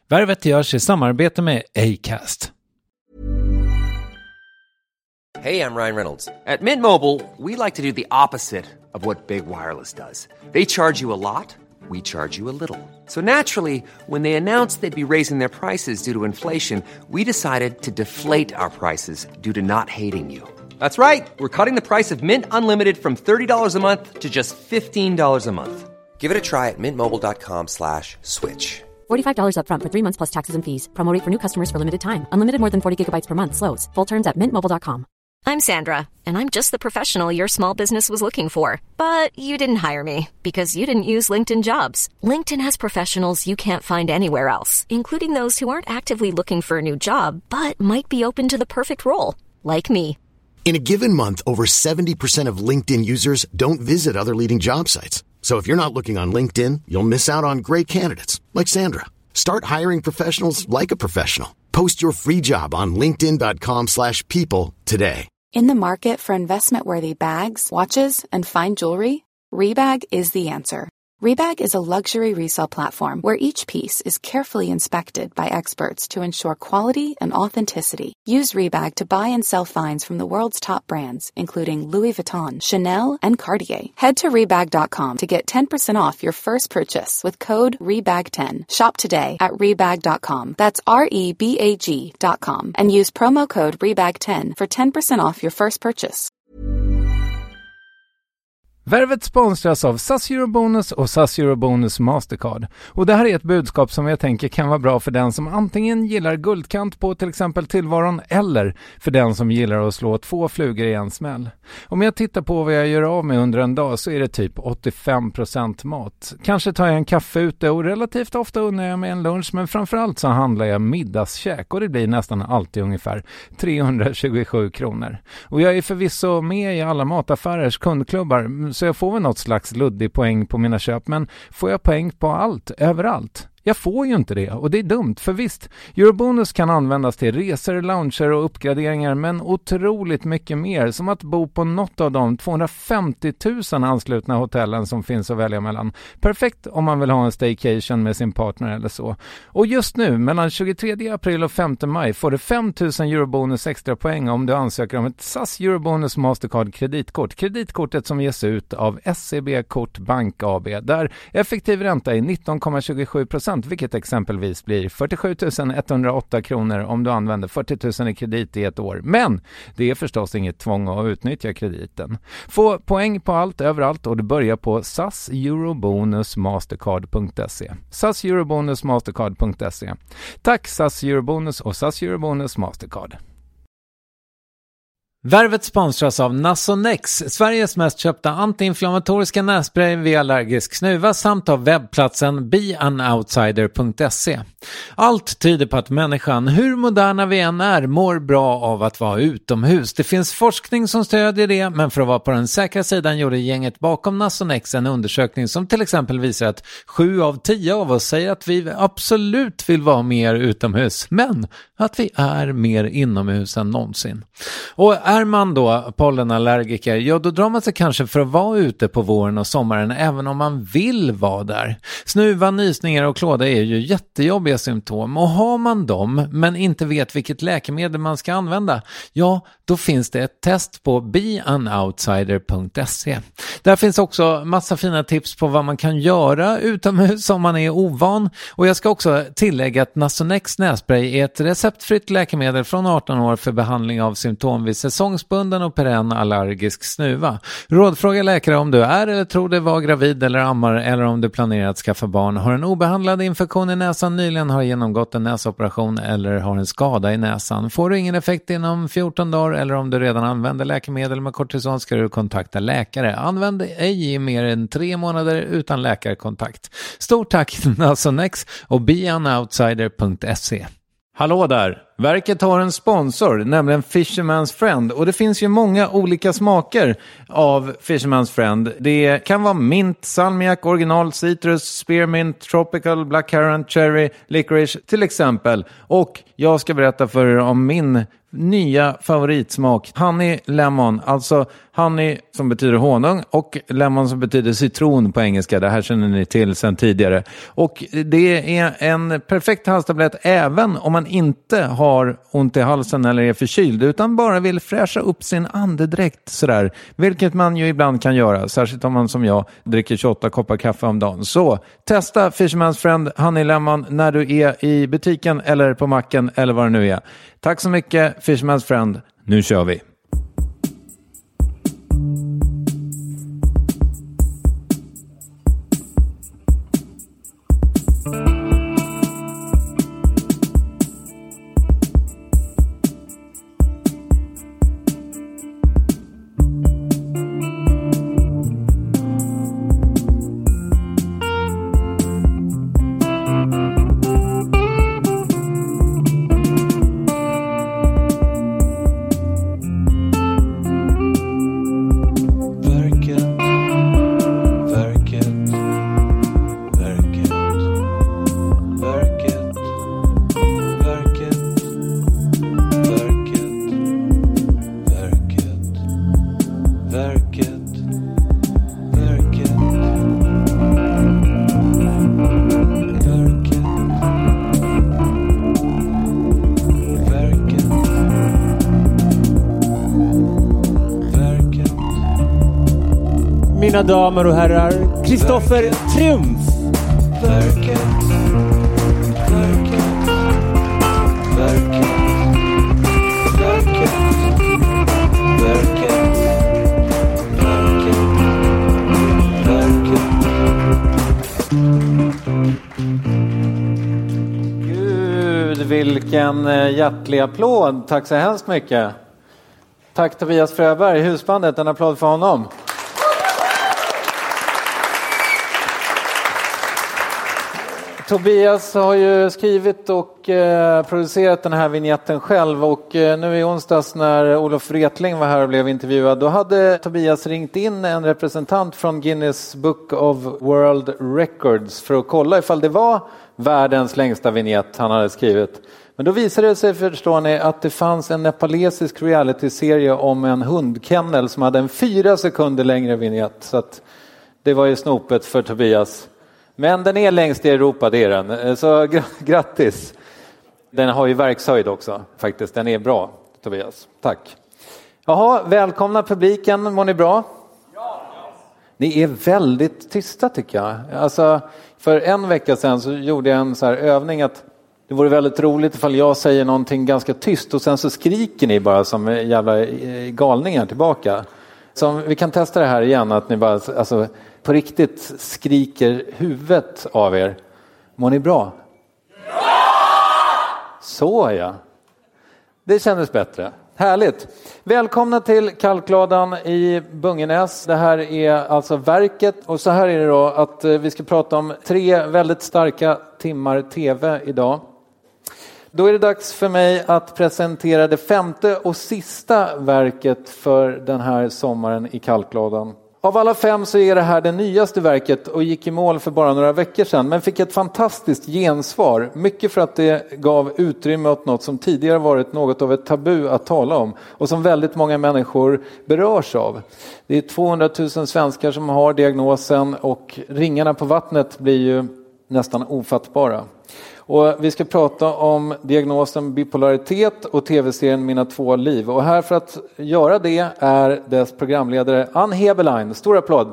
Värvet görs i samarbete med Acast. Hey, I'm Ryan Reynolds. At Mint Mobile, we like to do the opposite of what Big Wireless does. They charge you a lot, we charge you a little. So naturally, when they announced they'd be raising their prices due to inflation, we decided to deflate our prices due to not hating you. That's right. We're cutting the price of Mint Unlimited from $30 a month to just $15 a month. Give it a try at mintmobile.com/switch. $45 up front for 3 months plus taxes and fees. Promo rate for new customers for limited time. Unlimited more than 40 gigabytes per month slows. Full terms at mintmobile.com. I'm Sandra, and I'm just the professional your small business was looking for. But you didn't hire me because you didn't use LinkedIn Jobs. LinkedIn has professionals you can't find anywhere else, including those who aren't actively looking for a new job, but might be open to the perfect role, like me. In a given month, over 70% of LinkedIn users don't visit other leading job sites. So if you're not looking on LinkedIn, you'll miss out on great candidates like Sandra. Start hiring professionals like a professional. Post your free job on linkedin.com/people today. In the market for investment-worthy bags, watches, and fine jewelry, Rebag is the answer. Rebag is a luxury resale platform where each piece is carefully inspected by experts to ensure quality and authenticity. Use Rebag to buy and sell finds from the world's top brands, including Louis Vuitton, Chanel, and Cartier. Head to Rebag.com to get 10% off your first purchase with code REBAG10. Shop today at Rebag.com. That's REBAG.com. And use promo code REBAG10 for 10% off your first purchase. Värvet sponsras av SAS Eurobonus och SAS Eurobonus Mastercard. Och det här är ett budskap som jag tänker kan vara bra för den som antingen gillar guldkant på till exempel tillvaron eller för den som gillar att slå 2 flugor i en smäll. Om jag tittar på vad jag gör av med under en dag så är det typ 85% mat. Kanske tar jag en kaffe ute och relativt ofta unnar jag mig en lunch, men framförallt så handlar jag middagskäk och det blir nästan alltid ungefär 327 kronor. Och jag är förvisso med i alla mataffärers kundklubbar, så jag får väl något slags luddig poäng på mina köp, men får jag poäng på allt, överallt? Jag får ju inte det och det är dumt, för visst, Eurobonus kan användas till resor, lounger och uppgraderingar, men otroligt mycket mer, som att bo på något av de 250 000 anslutna hotellen som finns att välja mellan. Perfekt om man vill ha en staycation med sin partner eller så. Och just nu, mellan 23 april och 5 maj, får du 5 000 Eurobonus extra poäng om du ansöker om ett SAS Eurobonus Mastercard kreditkort. Kreditkortet som ges ut av SEB Kort Bank AB, där effektiv ränta är 19,27%. Vilket exempelvis blir 47 108 kronor om du använder 40 000 i kredit i ett år. Men det är förstås inget tvång att utnyttja krediten. Få poäng på allt överallt och du börjar på saseurobonusmastercard.se. saseurobonusmastercard.se. Tack SAS Eurobonus och SAS Eurobonus Mastercard. Värvet sponsras av Nasonex, Sveriges mest köpta antiinflammatoriska nässpray vid allergisk snuva, samt av webbplatsen beanoutsider.se. Allt tyder på att människan, hur moderna vi än är, mår bra av att vara utomhus. Det finns forskning som stödjer det, men för att vara på den säkra sidan gjorde gänget bakom Nasonex en undersökning som till exempel visar att 7 av 10 av oss säger att vi absolut vill vara mer utomhus, men att vi är mer inomhus än någonsin. Och är man då pollenallergiker, ja då drar man sig kanske för att vara ute på våren och sommaren även om man vill vara där. Snuva, nysningar och klåda är ju jättejobbiga symptom, och har man dem men inte vet vilket läkemedel man ska använda, ja då finns det ett test på beanoutsider.se. Där finns också massa fina tips på vad man kan göra utomhus om man är ovan, och jag ska också tillägga att Nasonex nässpray är ett receptfritt läkemedel från 18 år för behandling av symptom vid säsongsbunden och perenn allergisk snuva. Rådfråga läkare om du är eller tror dig vara gravid eller ammar, eller om du planerar att skaffa barn, har en obehandlad infektion i näsan, nyligen har genomgått en näsoperation eller har en skada i näsan. Får du ingen effekt inom 14 dagar eller om du redan använder läkemedel med kortison ska du kontakta läkare. Använd ej i mer än 3 månader utan läkarkontakt. Stort tack Nasonex och beanoutsider.se. Hallå där! Verket har en sponsor, nämligen Fisherman's Friend, och det finns ju många olika smaker av Fisherman's Friend. Det kan vara mint, salmiak, original, citrus, spearmint, tropical, blackcurrant, cherry, licorice till exempel. Och jag ska berätta för er om min nya favoritsmak. Honey lemon, alltså honey som betyder honung och lemon som betyder citron på engelska. Det här känner ni till sedan tidigare. Och det är en perfekt halstablett även om man inte har ont i halsen eller är förkyld utan bara vill fräscha upp sin andedräkt sådär. Vilket man ju ibland kan göra, särskilt om man som jag dricker 28 koppar kaffe om dagen. Så testa Fisherman's Friend Honey Lemon när du är i butiken eller på macken eller vad det nu är. Tack så mycket Fisherman's Friend. Nu kör vi. Mina damer och herrar, Kristoffer Triumf. Gud, vilken hjärtlig applåd. Tack så hemskt mycket. Tack Tobias Fröberg, husbandet. En applåd för honom. Tobias har ju skrivit och producerat den här vignetten själv och nu i onsdags när Olof Wretling var här och blev intervjuad då hade Tobias ringt in en representant från Guinness Book of World Records för att kolla ifall det var världens längsta vignett han hade skrivit. Men då visade det sig, förstår ni, att det fanns en nepalesisk reality-serie om en hundkennel som hade en 4 sekunder längre vignett. Så att det var ju snopet för Tobias. Men den är längst i Europa, det är den. Så grattis. Den har ju verkshöjd också, faktiskt. Den är bra, Tobias. Tack. Jaha, välkomna publiken. Mår ni bra? Ja. Ni är väldigt tysta tycker jag. Alltså, för en vecka sedan så gjorde jag en så här övning att det vore väldigt roligt ifall jag säger någonting ganska tyst och sen så skriker ni bara som jävla galningar tillbaka. Så vi kan testa det här igen, att ni bara alltså, på riktigt skriker huvudet av er. Mår ni bra? Ja! Så ja. Det kändes bättre. Härligt. Välkomna till Kalkladan i Bungenäs. Det här är alltså verket. Och så här är det då att vi ska prata om 3 väldigt starka timmar tv idag. Då är det dags för mig att presentera det 5:e och sista verket för den här sommaren i Kalkladan. Av alla 5 så är det här det nyaste verket och gick i mål för bara några veckor sedan. Men fick ett fantastiskt gensvar. Mycket för att det gav utrymme åt något som tidigare varit något av ett tabu att tala om. Och som väldigt många människor berörs av. Det är 200 000 svenskar som har diagnosen och ringarna på vattnet blir ju nästan ofattbara. Och vi ska prata om diagnosen bipolaritet och tv-serien Mina 2 liv. Och här för att göra det är dess programledare Ann Heberlein. Stor applåd!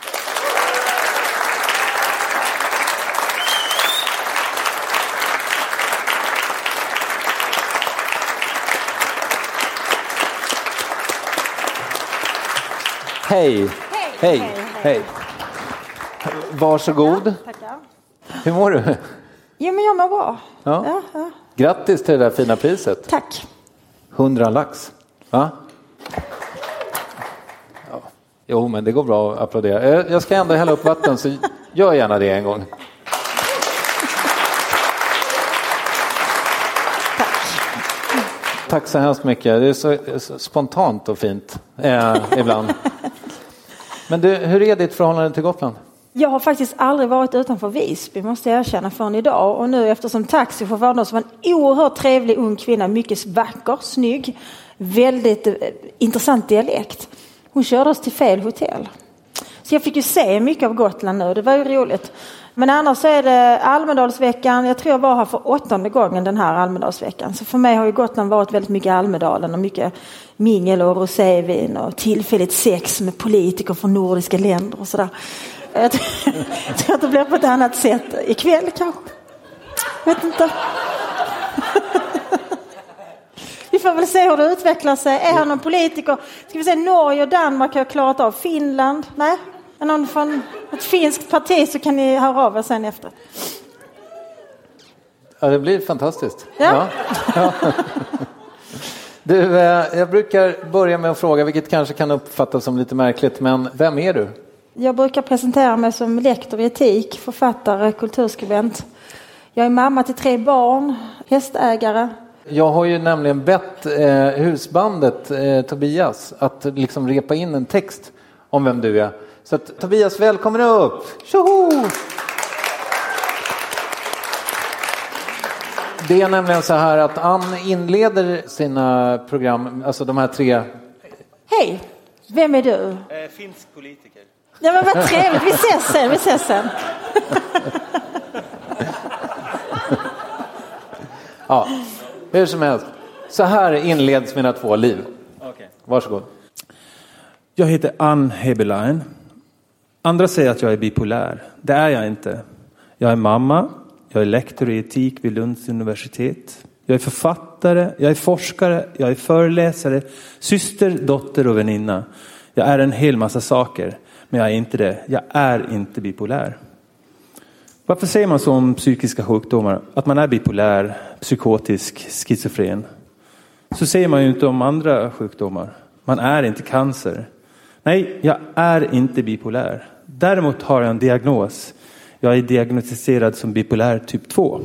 Hej! Hej! Hej! Varsågod. Tackar. Hur mår du? Jo, men jag mår bra. Ja. Grattis till det där fina priset. Tack. 100 lax. Va? Ja. Jo, men det går bra att applådera. Jag ska ändå hälla upp vatten, så gör gärna det en gång. Tack så hemskt mycket. Det är så spontant och fint ibland. Men du, hur är ditt förhållande till Gotland? Jag har faktiskt aldrig varit utanför Visby, måste jag erkänna, förrän idag. Och nu eftersom taxichauffören då, som var en oerhört trevlig ung kvinna, mycket vacker, snygg, väldigt intressant dialekt. Hon körde oss till fel hotell. Så jag fick ju se mycket av Gotland nu, det var ju roligt. Men annars så är det Almedalsveckan, jag tror jag var här för 8:e gången den här Almedalsveckan. Så för mig har ju Gotland varit väldigt mycket Almedalen och mycket mingel och rosévin och tillfälligt sex med politiker från nordiska länder och sådär. Jag tror att det blir på ett annat sätt ikväll kanske. Vet inte. Vi får väl se hur det utvecklar sig. Är han någon politiker? Ska vi säga Norge och Danmark har klarat av. Finland? Nej? Är någon från ett finskt parti så kan ni höra av er sen efter. Ja, det blir fantastiskt. Ja. Ja. Du, jag brukar börja med att fråga, vilket kanske kan uppfattas som lite märkligt, men vem är du? Jag brukar presentera mig som lektor i etik, författare, kulturskribent. Jag är mamma till 3 barn, hästägare. Jag har ju nämligen bett husbandet Tobias att liksom repa in en text om vem du är. Så att, Tobias, välkommen upp! Tjoho! Det är nämligen så här att Ann inleder sina program, alltså de här 3... Hej, vem är du? Finsk politiker. Ja, men vad trevligt, vi ses sen. Ja, hur som helst. Så här inleds mina 2 liv. Okay. Varsågod. Jag heter Ann Heberlein. Andra säger att jag är bipolär. Det är jag inte. Jag är mamma. Jag är lektor i etik vid Lunds universitet. Jag är författare. Jag är forskare. Jag är föreläsare. Syster, dotter och väninna. Jag är en hel massa saker. Men jag är inte det. Jag är inte bipolär. Varför säger man så om psykiska sjukdomar? Att man är bipolär, psykotisk, schizofren. Så säger man ju inte om andra sjukdomar. Man är inte cancer. Nej, jag är inte bipolär. Däremot har jag en diagnos. Jag är diagnostiserad som bipolär typ 2.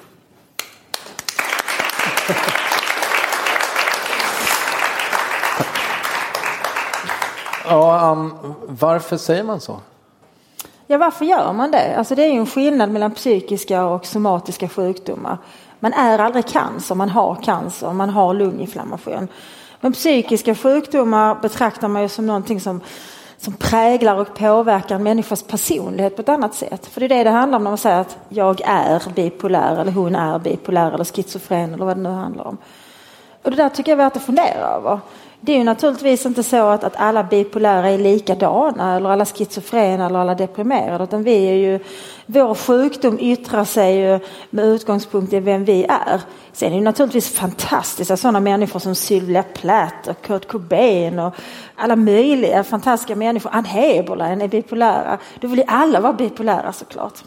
Ja, varför säger man så? Ja, varför gör man det? Alltså det är ju en skillnad mellan psykiska och somatiska sjukdomar. Man är aldrig cancer, man har lunginflammation. Men psykiska sjukdomar betraktar man ju som någonting som präglar och påverkar en människas personlighet på ett annat sätt. För det är det handlar om när man säger att jag är bipolär eller hon är bipolär eller schizofren eller vad det nu handlar om. Och det där tycker jag är värt att fundera över. Det är ju naturligtvis inte så att alla bipolära är likadana eller alla schizofrena eller alla deprimerade, utan vi är ju, vår sjukdom yttrar sig ju med utgångspunkt i vem vi är. Sen är det ju naturligtvis fantastiska sådana människor som Sylvia Plath och Kurt Cobain och alla möjliga fantastiska människor. Ann Heberlein är bipolära. Då vill ju alla vara bipolära såklart.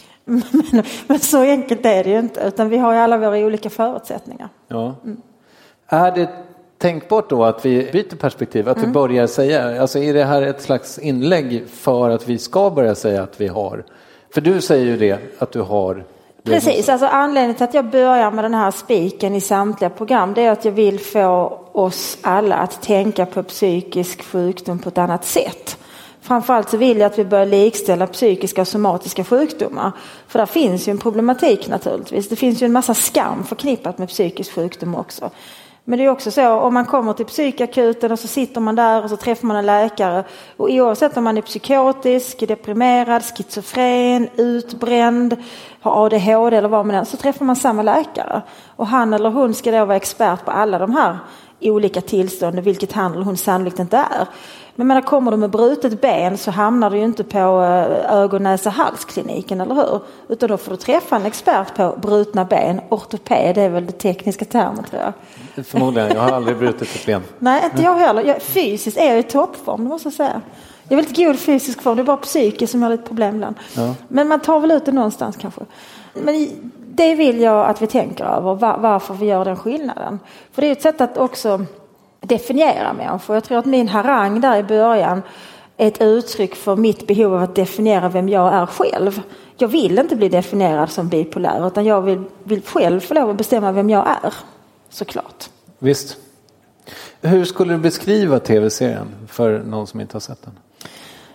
Men så enkelt är det ju inte, utan vi har ju alla våra olika förutsättningar. Ja. Är det tänkbart då att vi byter perspektiv, att vi börjar säga, alltså är det här ett slags inlägg för att vi ska börja säga att vi har, för du säger ju det, att du har. Precis, alltså anledningen till att jag börjar med den här spiken i samtliga program, det är att jag vill få oss alla att tänka på psykisk sjukdom på ett annat sätt. Framförallt så vill jag att vi börjar likställa psykiska och somatiska sjukdomar. För där finns ju en problematik naturligtvis. Det finns ju en massa skam förknippat med psykisk sjukdom också. Men det är också så, om man kommer till psykakuten och så sitter man där och så träffar man en läkare. Och oavsett om man är psykotisk, deprimerad, schizofren, utbränd, har ADHD eller vad man är, så träffar man samma läkare. Och han eller hon ska då vara expert på alla de här olika tillstånd, vilket han eller hon sannolikt inte är. Men när kommer du med brutet ben så hamnar du ju inte på ögon-, näsa-, halskliniken, eller hur? Utan då får du träffa en expert på brutna ben. Ortoped är väl det tekniska termen, tror jag. Förmodligen, jag har aldrig brutit ett ben. Nej, inte jag heller. Fysiskt är jag i toppform, det måste jag säga. Jag är väldigt god fysisk form, det är bara psykiskt som jag har lite problem ibland. Ja. Men man tar väl ut det någonstans kanske. Men det vill jag att vi tänker över, varför vi gör den skillnaden. För det är ett sätt att också definiera människor. Jag tror att min harang där i början är ett uttryck för mitt behov av att definiera vem jag är själv. Jag vill inte bli definierad som bipolär, utan jag vill själv få lov att bestämma vem jag är, såklart. Visst. Hur skulle du beskriva tv-serien för någon som inte har sett den?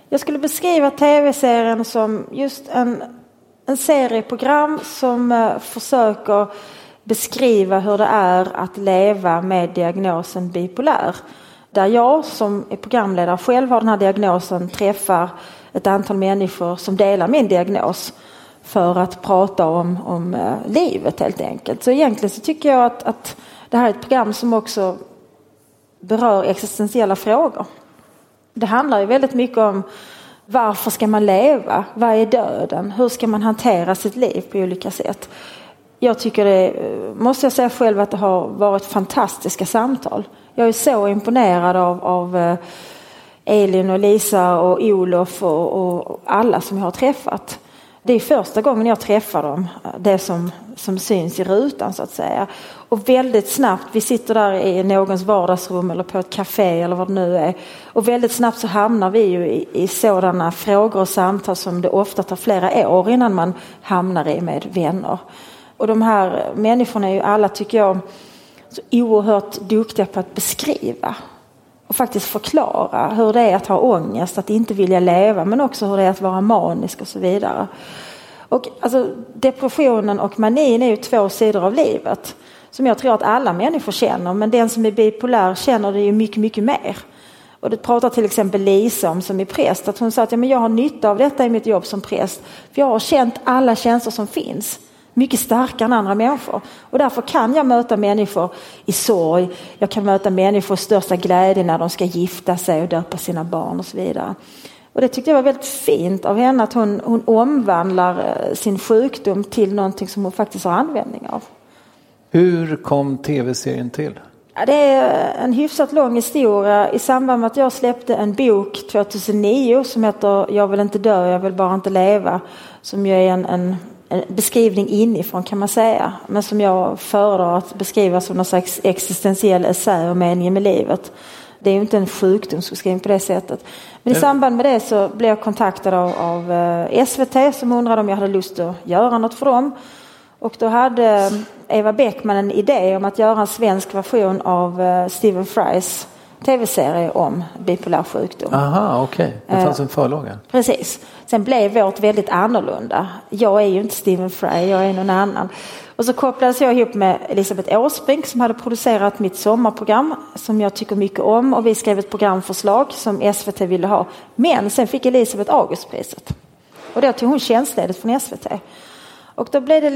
Jag skulle beskriva tv-serien som just en serieprogram som försöker beskriva hur det är att leva med diagnosen bipolär. Där jag som är programledare själv har den här diagnosen, träffar ett antal människor som delar min diagnos för att prata om livet helt enkelt. Så egentligen så tycker jag att det här är ett program som också berör existentiella frågor. Det handlar ju väldigt mycket om varför ska man leva? Vad är döden? Hur ska man hantera sitt liv på olika sätt? Jag tycker måste jag säga själv att det har varit fantastiska samtal. Jag är så imponerad av Elin och Lisa och Olof och alla som jag har träffat. Det är första gången jag träffar dem, det som syns i rutan så att säga. Och väldigt snabbt, vi sitter där i någons vardagsrum eller på ett café eller vad det nu är. Och väldigt snabbt så hamnar vi ju i sådana frågor och samtal som det ofta tar flera år innan man hamnar i med vänner. Och de här människorna är ju alla, tycker jag, så oerhört duktiga på att beskriva och faktiskt förklara hur det är att ha ångest, att inte vilja leva, men också hur det är att vara manisk och så vidare. Och alltså, depressionen och manin är ju två sidor av livet som jag tror att alla människor känner, men den som är bipolär känner det ju mycket, mycket mer. Och det pratar till exempel Lisa om som är präst, att hon sa att jag har nytta av detta i mitt jobb som präst, för jag har känt alla känslor som finns. Mycket starkare än andra människor. Och därför kan jag möta människor i sorg. Jag kan möta människor i största glädje när de ska gifta sig och döpa sina barn och så vidare. Och det tyckte jag var väldigt fint av henne, att hon omvandlar sin sjukdom till någonting som hon faktiskt har användning av. Hur kom tv-serien till? Ja, det är en hyfsat lång historia. I samband med att jag släppte en bok 2009 som heter Jag vill inte dö, jag vill bara inte leva. Som ju är en beskrivning inifrån kan man säga, men som jag föredrar att beskriva som någon slags existentiell essä och meningen med livet. Det är ju inte en sjukdomsbeskrivning på det sättet. Men i samband med det så blev jag kontaktad av SVT som undrade om jag hade lust att göra något för dem. Och då hade Eva Beckman en idé om att göra en svensk version av Stephen Frys tv-serie om bipolär sjukdom. Aha, okej. Det fanns en förlaga. Precis. Sen blev vårt väldigt annorlunda. Jag är ju inte Stephen Fry, jag är någon annan. Och så kopplades jag ihop med Elisabeth Åsbrink som hade producerat mitt sommarprogram som jag tycker mycket om. Och vi skrev ett programförslag som SVT ville ha. Men sen fick Elisabeth Augustpriset. Och då tog hon tjänstledigt från SVT. Och då blev det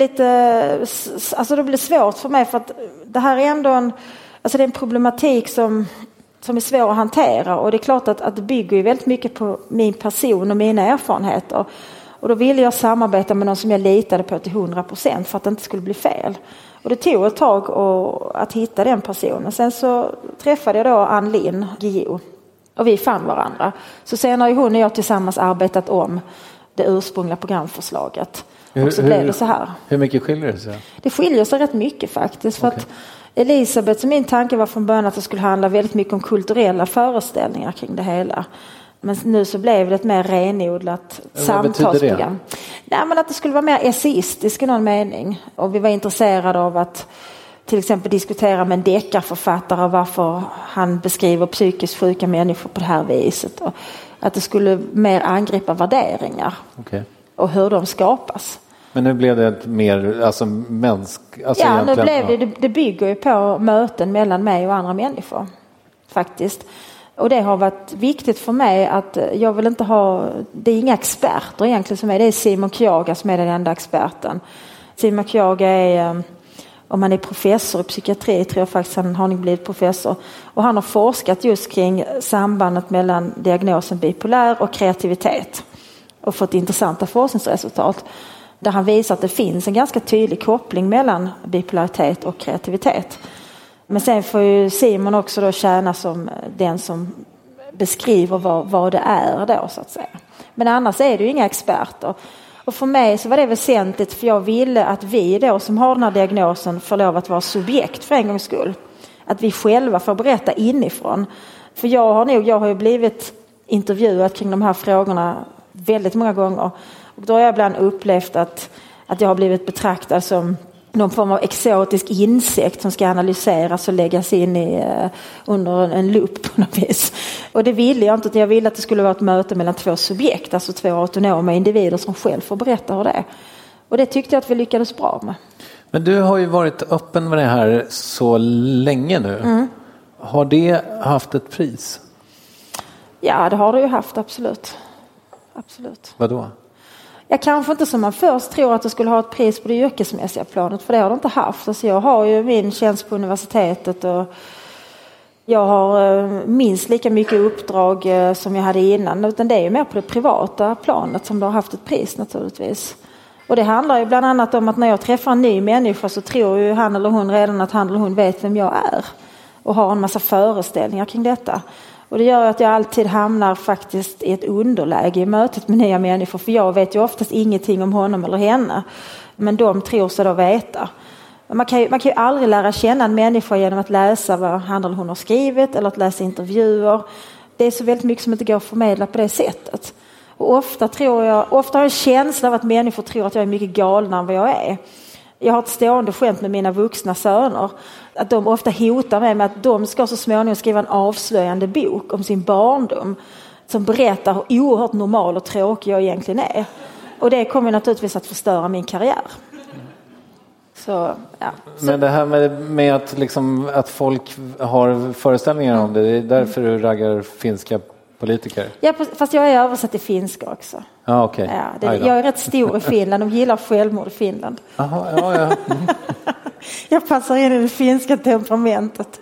då blev det svårt för mig, för att det här är ändå det är en problematik som är svår att hantera, och det är klart att det bygger ju väldigt mycket på min person och mina erfarenheter. Och då ville jag samarbeta med någon som jag litade på till 100% för att det inte skulle bli fel. Och det tog ett tag att hitta den personen. Sen så träffade jag då Ann Linn, Gio, och vi fann varandra. Så sen har ju hon och jag tillsammans arbetat om det ursprungliga programförslaget. Och så blev det så här. Hur mycket skiljer det sig? Det skiljer sig rätt mycket faktiskt. För att Elisabeth, min tanke var från början att det skulle handla väldigt mycket om kulturella föreställningar kring det hela. Men nu så blev det ett mer renodlat samtalsprogram. Nej, men att det skulle vara mer essayistiskt i någon mening. Och vi var intresserade av att till exempel diskutera med en deckarförfattare varför han beskriver psykiskt sjuka människor på det här viset. Och att det skulle mer angripa värderingar och hur de skapas. Men nu blev det ett mer nu blev det bygger ju på möten mellan mig och andra människor faktiskt. Och det har varit viktigt för mig att jag vill inte det är inga experter egentligen som är, det är Simon Kyaga som är den enda experten. Simon Kyaga är, om han är professor i psykiatri, tror jag faktiskt han har blivit professor. Och han har forskat just kring sambandet mellan diagnosen bipolär och kreativitet. Och fått intressanta forskningsresultat. Där han visar att det finns en ganska tydlig koppling mellan bipolaritet och kreativitet. Men sen får ju Simon också då tjäna som den som beskriver vad det är då så att säga. Men annars är det ju inga experter. Och för mig så var det väsentligt, för jag ville att vi då som har den här diagnosen får lov att vara subjekt för en gångs skull. Att vi själva får berätta inifrån. För jag har ju blivit intervjuad kring de här frågorna väldigt många gånger. Och då har jag ibland upplevt att jag har blivit betraktad som någon form av exotisk insekt som ska analyseras och läggas in under en lupp på något vis. Och det ville jag inte. Jag ville att det skulle vara ett möte mellan två subjekt, alltså två autonoma individer som själv får berätta hur det är. Och det tyckte jag att vi lyckades bra med. Men du har ju varit öppen med det här så länge nu. Har det haft ett pris? Ja, det har det ju haft, absolut. Absolut. Vadå? Jag kanske inte som man först tror att det skulle ha ett pris på det yrkesmässiga planet, för det har det inte haft. Alltså jag har ju min tjänst på universitetet och jag har minst lika mycket uppdrag som jag hade innan. Utan det är ju mer på det privata planet som det har haft ett pris naturligtvis. Och det handlar ju bland annat om att när jag träffar en ny människa så tror ju han eller hon redan att han eller hon vet vem jag är. Och har en massa föreställningar kring detta. Och det gör att jag alltid hamnar faktiskt i ett underläge i mötet med nya människor. För jag vet ju oftast ingenting om honom eller henne. Men de tror sig då veta. Man kan ju aldrig lära känna en människa genom att läsa vad han eller hon har skrivit. Eller att läsa intervjuer. Det är så väldigt mycket som inte går att förmedla på det sättet. Och ofta har jag en känsla av att människor tror att jag är mycket galnare än vad jag är. Jag har ett stående skämt med mina vuxna söner. Att de ofta hotar mig med att de ska så småningom skriva en avslöjande bok om sin barndom. Som berättar hur oerhört normal och tråkig jag egentligen är. Och det kommer naturligtvis att förstöra min karriär. Så, ja. Men det här med att, liksom, att folk har föreställningar om det är därför du raggar finska politiker? Ja, fast jag är översatt till finska också. Ah, okay. Ja, jag är rätt stor i Finland. De gillar självmord i Finland. Aha, ja. Jag passar in i det finska temperamentet.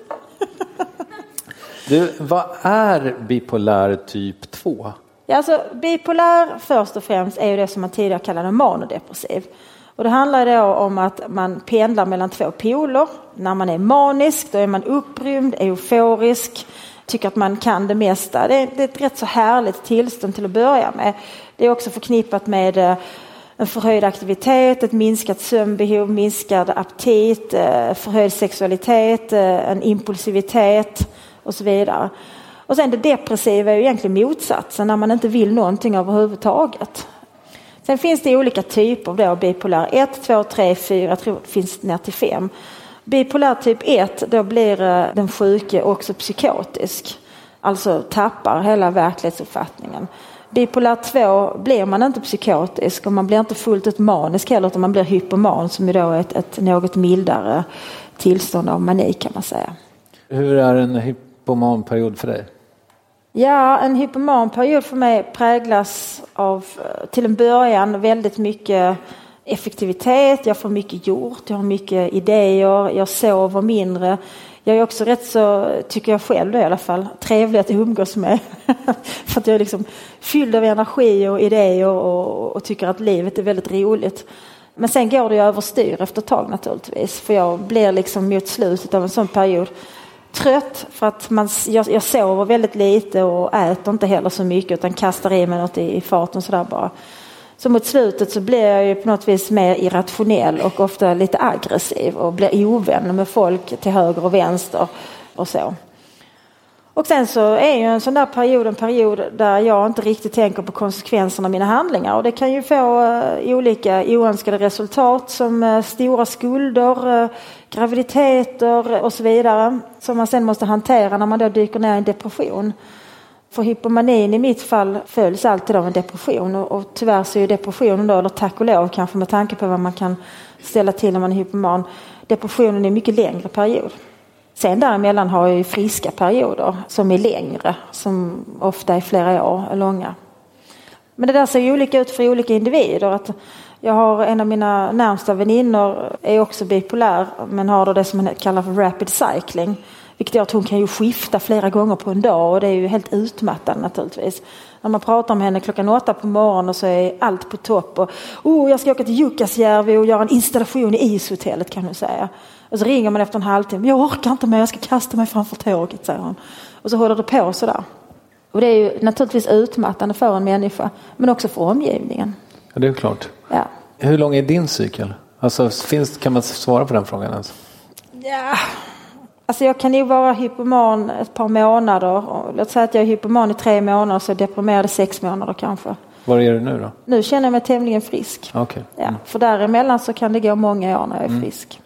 Du, vad är bipolär typ 2? Ja, alltså, bipolär först och främst är ju det som man tidigare kallade manodepressiv. Och det handlar då om att man pendlar mellan två poler. När man är manisk då är man upprymd, euforisk, tycker att man kan det mesta. Det är ett rätt så härligt tillstånd till att börja med. Det är också förknippat med en förhöjd aktivitet, ett minskat sömnbehov, minskad aptit, förhöjd sexualitet, en impulsivitet och så vidare. Och sen det depressiva är ju egentligen motsatsen när man inte vill någonting överhuvudtaget. Sen finns det olika typer av bipolär 1, 2, 3, 4, jag tror det finns ner till 5. Bipolär typ 1, då blir den sjuke också psykotisk. Alltså tappar hela verklighetsuppfattningen. Bipolär 2 blir man inte psykotisk och man blir inte fullt ut manisk heller, utan man blir hypoman som är då ett något mildare tillstånd av mani kan man säga. Hur är en hypomanperiod för dig? Ja, en hypomanperiod för mig präglas av till en början väldigt mycket effektivitet. Jag får mycket gjort, jag har mycket idéer, jag sover mindre. Jag är också rätt så, tycker jag själv då i alla fall, trevlig att umgås med. För att jag är liksom fylld av energi och idéer och tycker att livet är väldigt roligt. Men sen går det ju överstyr efter ett tag naturligtvis. För jag blir liksom mot slutet av en sån period trött för att jag sover väldigt lite och äter inte heller så mycket utan kastar i mig något i farten sådär bara. Så mot slutet så blir jag ju på något vis mer irrationell och ofta lite aggressiv och blir ovän med folk till höger och vänster och så. Och sen så är ju en sån där period där jag inte riktigt tänker på konsekvenserna av mina handlingar. Och det kan ju få olika oönskade resultat som stora skulder, graviditeter och så vidare. Som man sen måste hantera när man då dyker ner i en depression. För hypomanin i mitt fall följs alltid av en depression. Och tyvärr så är ju depressionen då, eller tack och lov kanske med tanke på vad man kan ställa till när man är hypoman. Depressionen är en mycket längre period. Sen däremellan har jag ju friska perioder som är längre, som ofta är flera år långa. Men det där ser ju olika ut för olika individer. Att jag har en av mina närmsta väninnor är också bipolär, men har då det som man kallar för rapid cycling. Vilket gör att hon kan ju skifta flera gånger på en dag och det är ju helt utmattande naturligtvis. När man pratar om henne 8:00 på morgonen och så är allt på topp. Och jag ska åka till Jukkasjärvi och göra en installation i ishotellet kan man säga. Och så ringer man efter en halvtimme. Jag orkar inte mer, jag ska kasta mig framför tåget, säger hon. Och så håller det på sådär. Och det är ju naturligtvis utmattande för en människa, men också för omgivningen. Ja, det är klart. Ja. Hur lång är din cykel? Alltså, kan man svara på den frågan ens? Ja, alltså jag kan ju vara hypoman ett par månader. Låt säga att jag är hypoman i 3 månader så deprimerad i 6 månader kanske. Var är du nu då? Nu känner jag mig tämligen frisk. Okay. Ja, för däremellan så kan det gå många år när jag är frisk.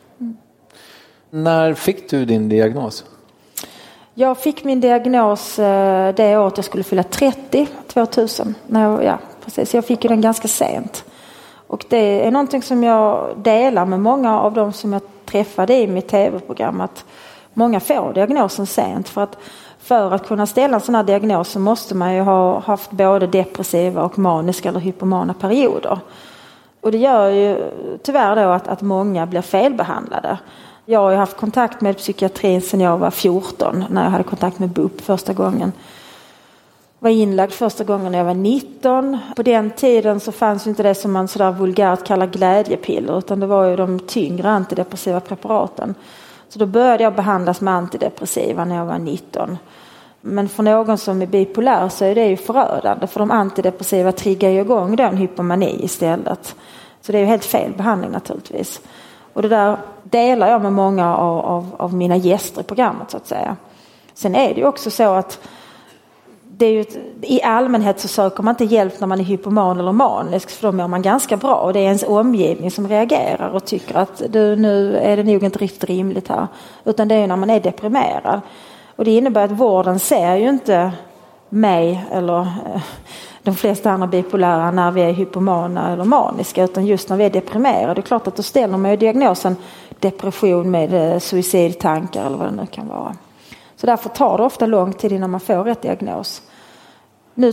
När fick du din diagnos? Jag fick min diagnos det året jag skulle fylla 30, 2000. Precis. Jag fick ju den ganska sent. Och det är någonting som jag delar med många av dem som jag träffade i mitt tv-program. Att många får diagnosen sent. För att kunna ställa en sån här diagnos så måste man ju ha haft både depressiva och maniska eller hypomana perioder. Och det gör ju tyvärr då att många blir felbehandlade. Jag har ju haft kontakt med psykiatrin sedan jag var 14 när jag hade kontakt med BUP första gången. Var inlagd första gången när jag var 19. På den tiden så fanns ju inte det som man sådär vulgärt kallar glädjepiller, utan det var ju de tyngre antidepressiva preparaten. Så då började jag behandlas med antidepressiva när jag var 19. Men för någon som är bipolär så är det ju förödande, för de antidepressiva triggar ju igång den hypomani istället. Så det är ju helt fel behandling naturligtvis. Och det där delar jag med många av mina gäster i programmet så att säga. Sen är det ju också så att det är ju i allmänhet så söker man inte hjälp när man är hypoman eller manisk, för då mår man ganska bra. Och det är ens omgivning som reagerar och tycker att nu är det nog inte riktigt rimligt här. Utan det är ju när man är deprimerad. Och det innebär att vården ser ju inte mig eller de flesta andra bipolära när vi är hypomana eller maniska, utan just när vi är deprimerade. Det är klart att då ställer man ju diagnosen depression med suicidtankar eller vad det nu kan vara. Så därför tar det ofta lång tid innan man får rätt diagnos. Nu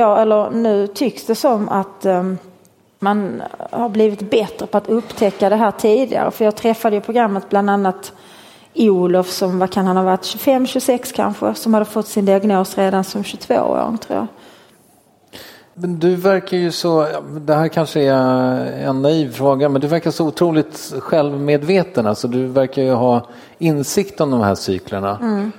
tycks det som att man har blivit bättre på att upptäcka det här tidigare. För jag träffade i programmet bland annat Olof som, vad kan han ha varit, 25-26 kanske, som hade fått sin diagnos redan som 22-åring tror jag. Men du verkar ju så, det här kanske är en naiv fråga, men du verkar så otroligt självmedveten. Alltså du verkar ju ha insikt om de här cyklerna.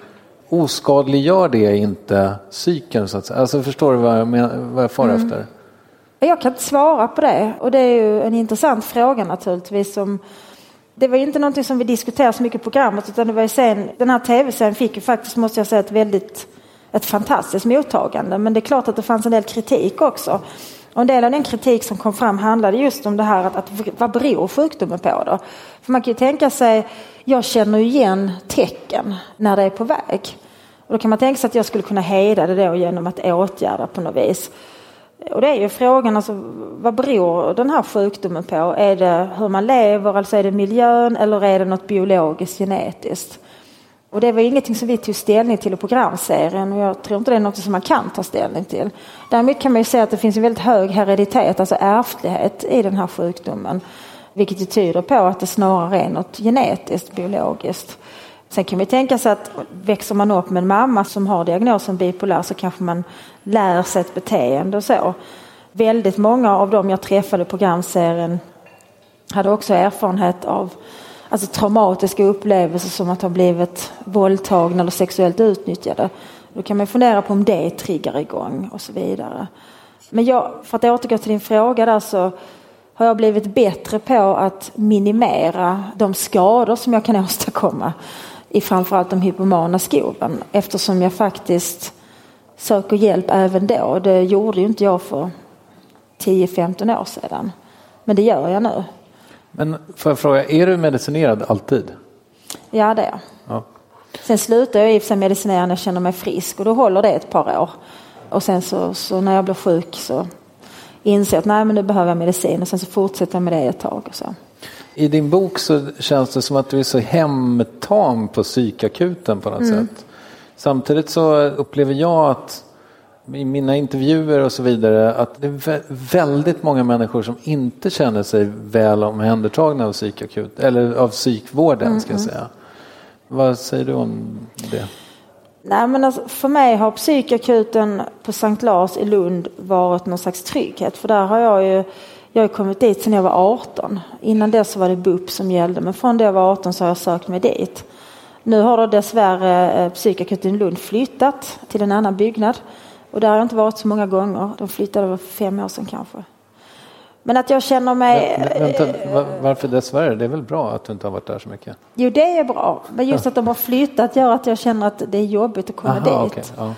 Oskadliggör det inte cykeln så att säga? Alltså förstår du vad jag far efter? Jag kan inte svara på det, och det är ju en intressant fråga naturligtvis. Det var inte någonting som vi diskuterade så mycket i programmet, utan det var ju sen, den här tv-serien fick ju faktiskt, måste jag säga, ett fantastiskt mottagande. Men det är klart att det fanns en del kritik också. Och en del av den kritik som kom fram handlade just om det här att vad beror sjukdomen på då? För man kan ju tänka sig, jag känner igen tecken när det är på väg. Och då kan man tänka sig att jag skulle kunna hejda det då genom att åtgärda på något vis. Och det är ju frågan, alltså, vad beror den här sjukdomen på? Är det hur man lever, alltså är det miljön, eller är det något biologiskt, genetiskt? Och det var ingenting som vi tog ställning till i programserien, och jag tror inte det är något som man kan ta ställning till. Däremot kan man ju säga att det finns en väldigt hög hereditet, alltså ärftlighet i den här sjukdomen. Vilket ju tyder på att det snarare är något genetiskt, biologiskt. Sen kan vi tänka sig att växer man upp med en mamma som har diagnosen bipolär, så kanske man lär sig ett beteende och så. Väldigt många av dem jag träffade i programserien hade också erfarenhet av traumatiska upplevelser, som att ha blivit våldtagna eller sexuellt utnyttjade. Då kan man fundera på om det triggar igång och så vidare. Men för att återgå till din fråga där, så har jag blivit bättre på att minimera de skador som jag kan åstadkomma i framförallt de hypomana skoven, eftersom jag faktiskt söker hjälp även då. Det gjorde ju inte jag för 10-15 år sedan. Men det gör jag nu. Men får jag fråga, är du medicinerad alltid? Ja, det är jag. Ja. Sen slutar jag i och för sig medicinera när jag känner mig frisk, och då håller det ett par år. Och sen så när jag blir sjuk så inser jag att nej, men nu behöver jag medicin, och sen så fortsätter jag med det ett tag och så. I din bok så känns det som att du är så hemtam på psykakuten på något sätt. Samtidigt så upplever jag att i mina intervjuer och så vidare att det är väldigt många människor som inte känner sig väl omhändertagna av psykakut, eller av psykvården ska jag säga. Vad säger du om det? Nej, men alltså, för mig har psykakuten på Sankt Lars i Lund varit någon slags trygghet, för där har jag har kommit dit sedan jag var 18. Innan dess så var det BUP som gällde, men från det jag var 18 så har jag sökt mig dit. Nu har då dessvärre psykakuten i Lund flyttat till en annan byggnad, och där har jag inte varit så många gånger. De flyttade över 5 år sedan kanske. Men att jag känner mig... Varför dessvärre? Det är väl bra att du inte har varit där så mycket? Jo, det är bra. Men just att de har flyttat gör att jag känner att det är jobbigt att komma dit. Okay. Ja.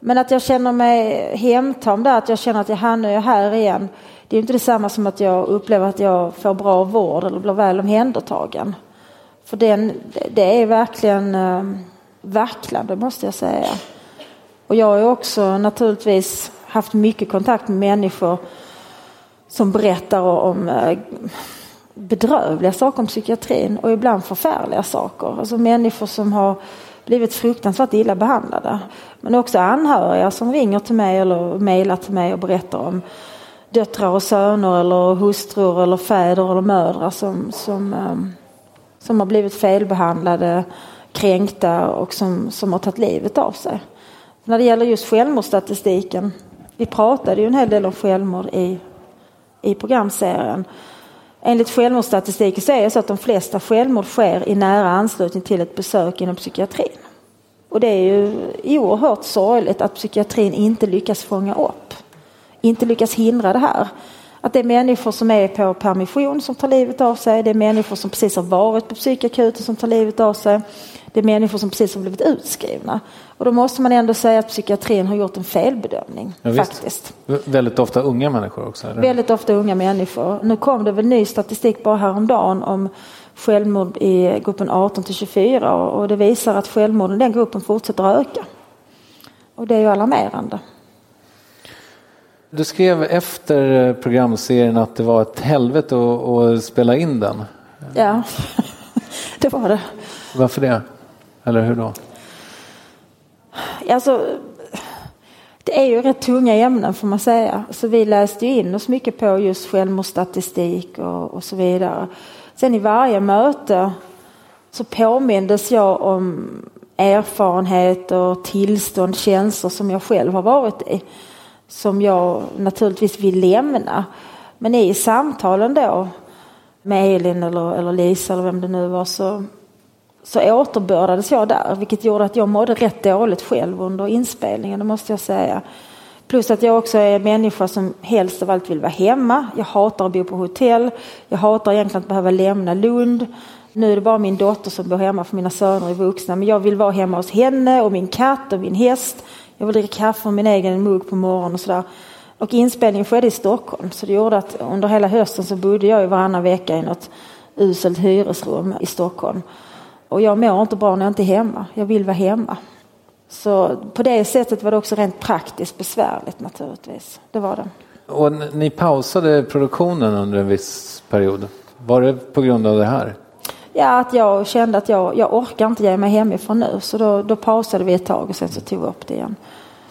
Men att jag känner mig hemtam där, att jag känner att nu är jag här igen. Det är inte detsamma som att jag upplever att jag får bra vård eller blir väl omhändertagen. För det är verkligen vacklande, måste jag säga. Och jag har också naturligtvis haft mycket kontakt med människor som berättar om bedrövliga saker om psykiatrin och ibland förfärliga saker. Alltså människor som har blivit fruktansvärt illa behandlade. Men också anhöriga som ringer till mig eller mejlar till mig och berättar om döttrar och söner eller hustrur eller fäder eller mödrar som har blivit felbehandlade, kränkta och som har tagit livet av sig. När det gäller just självmordsstatistiken, vi pratade ju en hel del om självmord i programserien. Enligt självmordsstatistiken så är det så att de flesta självmord sker i nära anslutning till ett besök inom psykiatrin. Och det är ju oerhört sorgligt att psykiatrin inte lyckas fånga upp, inte lyckas hindra det här. Att det är människor som är på permission som tar livet av sig. Det är människor som precis har varit på psykakuten som tar livet av sig. Det är människor som precis har blivit utskrivna. Och då måste man ändå säga att psykiatrin har gjort en felbedömning. Ja, faktiskt. Väldigt ofta unga människor också? Eller? Väldigt ofta unga människor. Nu kom det väl ny statistik bara häromdagen om självmord i gruppen 18-24. Och det visar att självmorden i den gruppen fortsätter att öka. Och det är ju alarmerande. Du skrev efter programserien att det var ett helvete att spela in den. Ja, det var det. Varför det? Eller hur då? Alltså, det är ju rätt tunga ämnen får man säga. Så vi läste ju in oss mycket på just självmordsstatistik och så vidare. Sen i varje möte så påmindes jag om erfarenhet och tillstånd, känslor som jag själv har varit i. Som jag naturligtvis vill lämna. Men i samtalen då med Elin eller Lisa eller vem det nu var så återbördades jag där. Vilket gjorde att jag mådde rätt dåligt själv under inspelningen, det måste jag säga. Plus att jag också är en människa som helst av allt vill vara hemma. Jag hatar att bo på hotell. Jag hatar egentligen att behöva lämna Lund. Nu är det bara min dotter som bor hemma för mina söner är vuxna. Men jag vill vara hemma hos henne och min katt och min häst. Jag vill dricka kaffe med min egen mugg på morgonen och sådär. Och inspelningen skedde i Stockholm. Så det gjorde att under hela hösten så bodde jag varannan vecka i något uselt hyresrum i Stockholm. Och jag mår inte bra när jag inte är hemma. Jag vill vara hemma. Så på det sättet var det också rent praktiskt besvärligt naturligtvis. Det var det. Och ni pausade produktionen under en viss period. Var det på grund av det här? Ja, att jag kände att jag orkar inte ge mig hemifrån nu. Så då pausade vi ett tag och sen så tog vi upp det igen.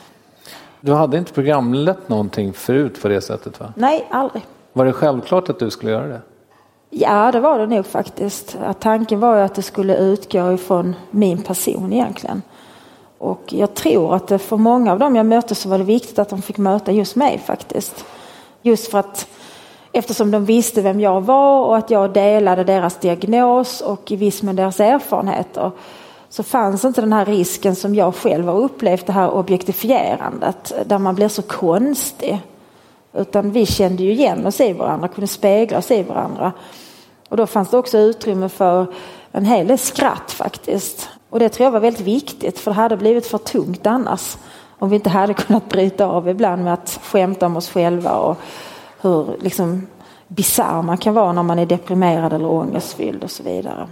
Du hade inte programlett någonting förut på det sättet, va? Nej, aldrig. Var det självklart att du skulle göra det? Ja, det var det nog faktiskt. Att tanken var ju att det skulle utgå ifrån min person egentligen. Och jag tror att det för många av dem jag mötte så var det viktigt att de fick möta just mig faktiskt. Just för att eftersom de visste vem jag var och att jag delade deras diagnos och i viss mån deras erfarenheter så fanns inte den här risken som jag själv har upplevt, det här objektifierandet där man blir så konstig. Utan vi kände ju igen oss i varandra, kunde spegla oss i varandra. Och då fanns det också utrymme för en hel del skratt faktiskt. Och det tror jag var väldigt viktigt för det hade blivit för tungt annars. Om vi inte hade kunnat bryta av ibland med att skämta om oss själva och hur liksom bizarr man kan vara när man är deprimerad eller ångestfylld och så vidare.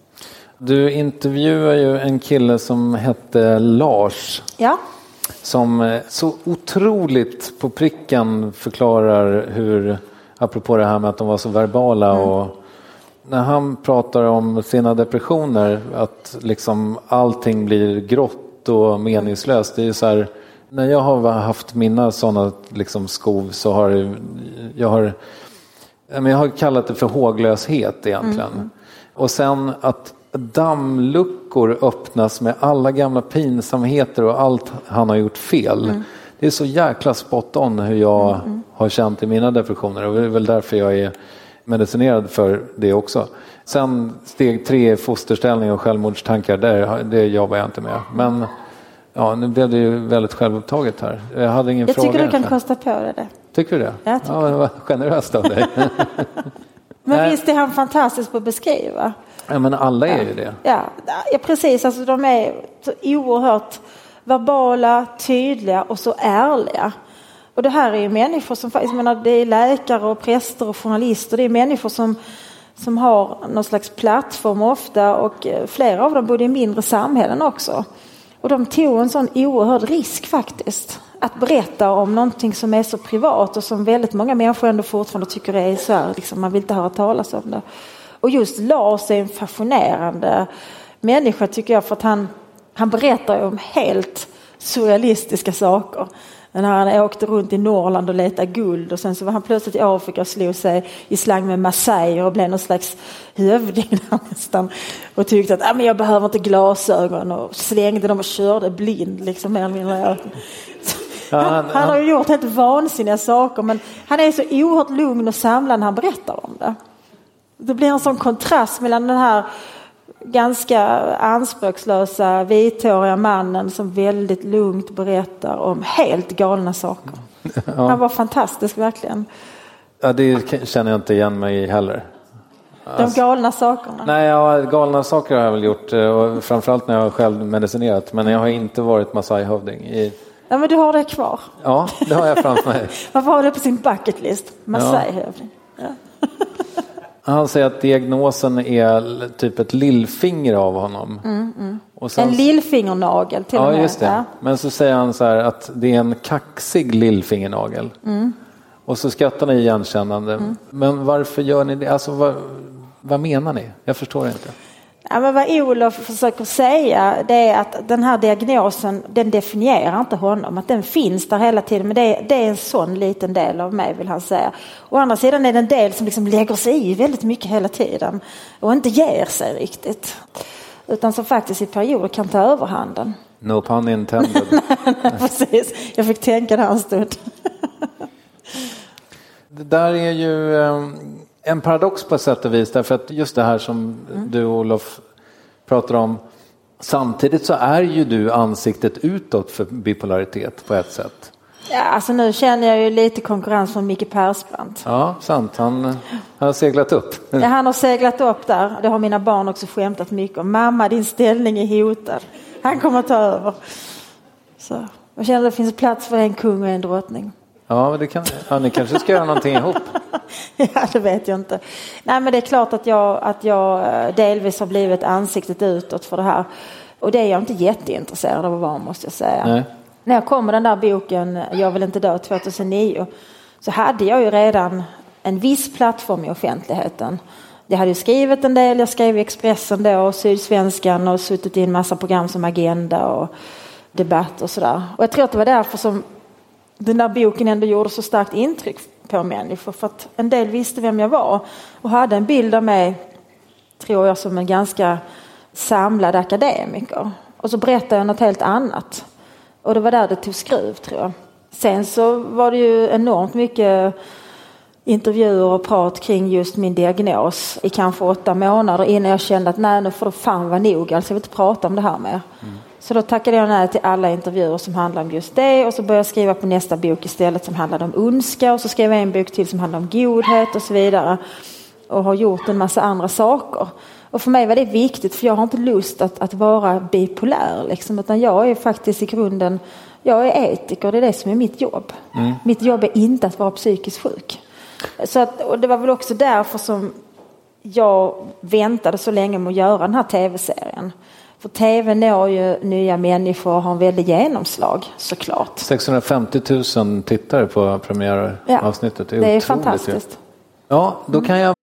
Du intervjuar ju en kille som hette Lars. Ja. Som så otroligt på pricken förklarar hur, apropå det här med att de var så verbala och när han pratar om sina depressioner att liksom allting blir grått och meningslöst. Det är ju så här, när jag har haft mina sådana liksom skov så har jag har kallat det för håglöshet egentligen. Och sen att dammluckor öppnas med alla gamla pinsamheter och allt han har gjort fel. Det är så jäkla spot on hur jag har känt i mina depressioner och det är väl därför jag är medicinerad för det också. Sen steg 3, fosterställning och självmordstankar, det jobbar jag inte med. Men ja, nu blev det ju väldigt självupptaget här. Jag hade ingen fråga. Jag tycker du kan kosta på dig det. Tycker du det? Ja, det var generöst av dig. Men visst är han fantastisk på att beskriva. Ja, men alla är ju det. Ja, precis. Alltså, de är så oerhört verbala, tydliga och så ärliga. Och det här är ju människor som faktiskt, jag menar, det är läkare och präster och journalister, det är människor som har någon slags plattform ofta, och flera av dem bodde i mindre samhällen också. Och de tog en sån oerhörd risk faktiskt. Att berätta om någonting som är så privat och som väldigt många människor ändå fortfarande tycker är så här, liksom, man vill inte höra talas om det. Och just Lars är en fascinerande människa tycker jag, för att han berättar om helt surrealistiska saker. Men han åkte runt i Norrland och letade guld, och sen så var han plötsligt i Afrika och slog sig i slang med massajer och blev någon slags hövding nästan. Och tyckte att men jag behöver inte glasögon, och slängde dem och körde blind liksom mer eller mindre. Han har ju gjort helt vansinniga saker, men han är så oerhört lugn och samlad när han berättar om det. Det blir en sån kontrast mellan den här ganska anspråkslösa vithåriga mannen som väldigt lugnt berättar om helt galna saker. Ja. Han var fantastisk verkligen. Ja, det känner jag inte igen mig i heller. De galna sakerna? Nej, galna saker har jag väl gjort, och framförallt när jag har själv medicinerat, men jag har inte varit Maasai-hövding. Ja, men du har det kvar. Ja, det har jag framför mig. Varför har du på sin bucket list? Maasai-hövding. Ja. Han säger att diagnosen är typ ett lillfinger av honom. Och sen, en lillfingernagel till och med. Ja, just det. Ja. Men så säger han så här att det är en kaxig lillfingernagel. Och så skrattar ni igenkännande. Men varför gör ni det? Alltså, vad menar ni? Jag förstår inte. Ja, men vad Olof försöker säga, det är att den här diagnosen, den definierar inte honom. Att den finns där hela tiden, men det är en sån liten del av mig, vill han säga. Å andra sidan är det en del som liksom lägger sig i väldigt mycket hela tiden och inte ger sig riktigt. Utan som faktiskt i perioder kan ta överhanden. No pun intended. Nej, precis. Jag fick tänka det här en stund. Det där är ju en paradox på ett sätt och vis, därför att just det här som du, Olof, pratar om, samtidigt så är ju du ansiktet utåt för bipolaritet på ett sätt. Ja, alltså nu känner jag ju lite konkurrens från Micke Persbrandt. Ja, sant. Han har seglat upp. Ja, han har seglat upp där. Det har mina barn också skämtat mycket om. Mamma, din ställning är hotad. Han kommer att ta över. Så jag känner att det finns plats för en kung och en drottning. Ja, men ni kanske ska göra någonting ihop. Ja, det vet jag inte. Nej, men det är klart att jag delvis har blivit ansiktet utåt för det här. Och det är jag inte jätteintresserad av att vara, måste jag säga. Nej. När jag kom med den där boken Jag vill inte dö 2009, så hade jag ju redan en viss plattform i offentligheten. Jag hade ju skrivit en del, jag skrev i Expressen då och Sydsvenskan och suttit i en massa program som Agenda och Debatt och sådär. Och jag tror att det var därför som den där boken ändå gjorde så starkt intryck på människor, för att en del visste vem jag var och hade en bild av mig, tror jag, som en ganska samlad akademiker. Och så berättade jag något helt annat. Och det var där det tog skruv, tror jag. Sen så var det ju enormt mycket intervjuer och prat kring just min diagnos i kanske 8 månader innan jag kände att nej, nu får det fan vara nog. Alltså jag vill inte prata om det här mer. Så då tackade jag nej till alla intervjuer som handlar om just det, och så började jag skriva på nästa bok istället som handlade om ondska, och så skrev jag en bok till som handlade om godhet och så vidare, och har gjort en massa andra saker. Och för mig var det viktigt, för jag har inte lust att vara bipolär liksom, utan jag är faktiskt i grunden, jag är etiker, det är det som är mitt jobb. Mitt jobb är inte att vara psykiskt sjuk. Så att, och det var väl också därför som jag väntade så länge med att göra den här tv-serien. För tv når ju nya människor och har en väldigt genomslag, såklart. 650 000 tittare på premiäravsnittet. Ja, det är fantastiskt. Ja, då kan jag...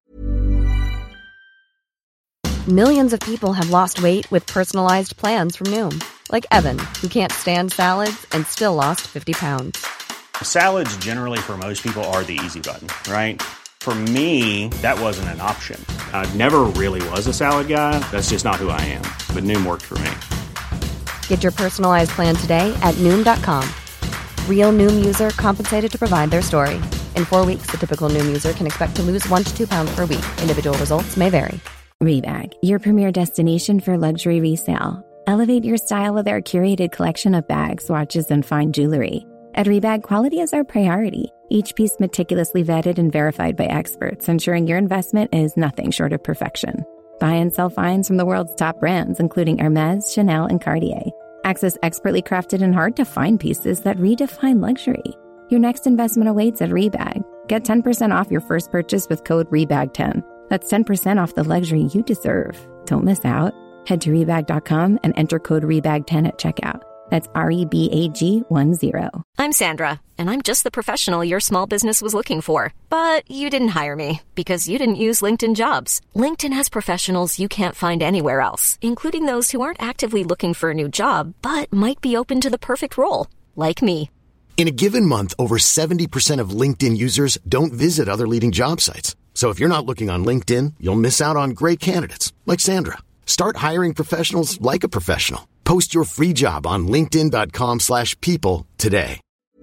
Millions of people have lost weight with personalized plans from Noom. Like Evan, who can't stand salads and still lost 50 pounds. Salads generally for most people are the easy button, right? For me, that wasn't an option. I never really was a salad guy. That's just not who I am. But Noom worked for me. Get your personalized plan today at Noom.com. Real Noom user compensated to provide their story. In 4 weeks, the typical Noom user can expect to lose 1 to 2 pounds per week. Individual results may vary. Rebag, your premier destination for luxury resale. Elevate your style with our curated collection of bags, watches, and fine jewelry. At Rebag, quality is our priority. Each piece meticulously vetted and verified by experts, ensuring your investment is nothing short of perfection. Buy and sell finds from the world's top brands, including Hermes, Chanel, and Cartier. Access expertly crafted and hard-to-find pieces that redefine luxury. Your next investment awaits at Rebag. Get 10% off your first purchase with code REBAG10. That's 10% off the luxury you deserve. Don't miss out. Head to Rebag.com and enter code REBAG10 at checkout. That's REBAG10. I'm Sandra, and I'm just the professional your small business was looking for. But you didn't hire me because you didn't use LinkedIn Jobs. LinkedIn has professionals you can't find anywhere else, including those who aren't actively looking for a new job, but might be open to the perfect role, like me. In a given month, over 70% of LinkedIn users don't visit other leading job sites. So if you're not looking on LinkedIn, you'll miss out on great candidates like Sandra. Start hiring professionals like a professional. Post your free job on linkedin.com/people today.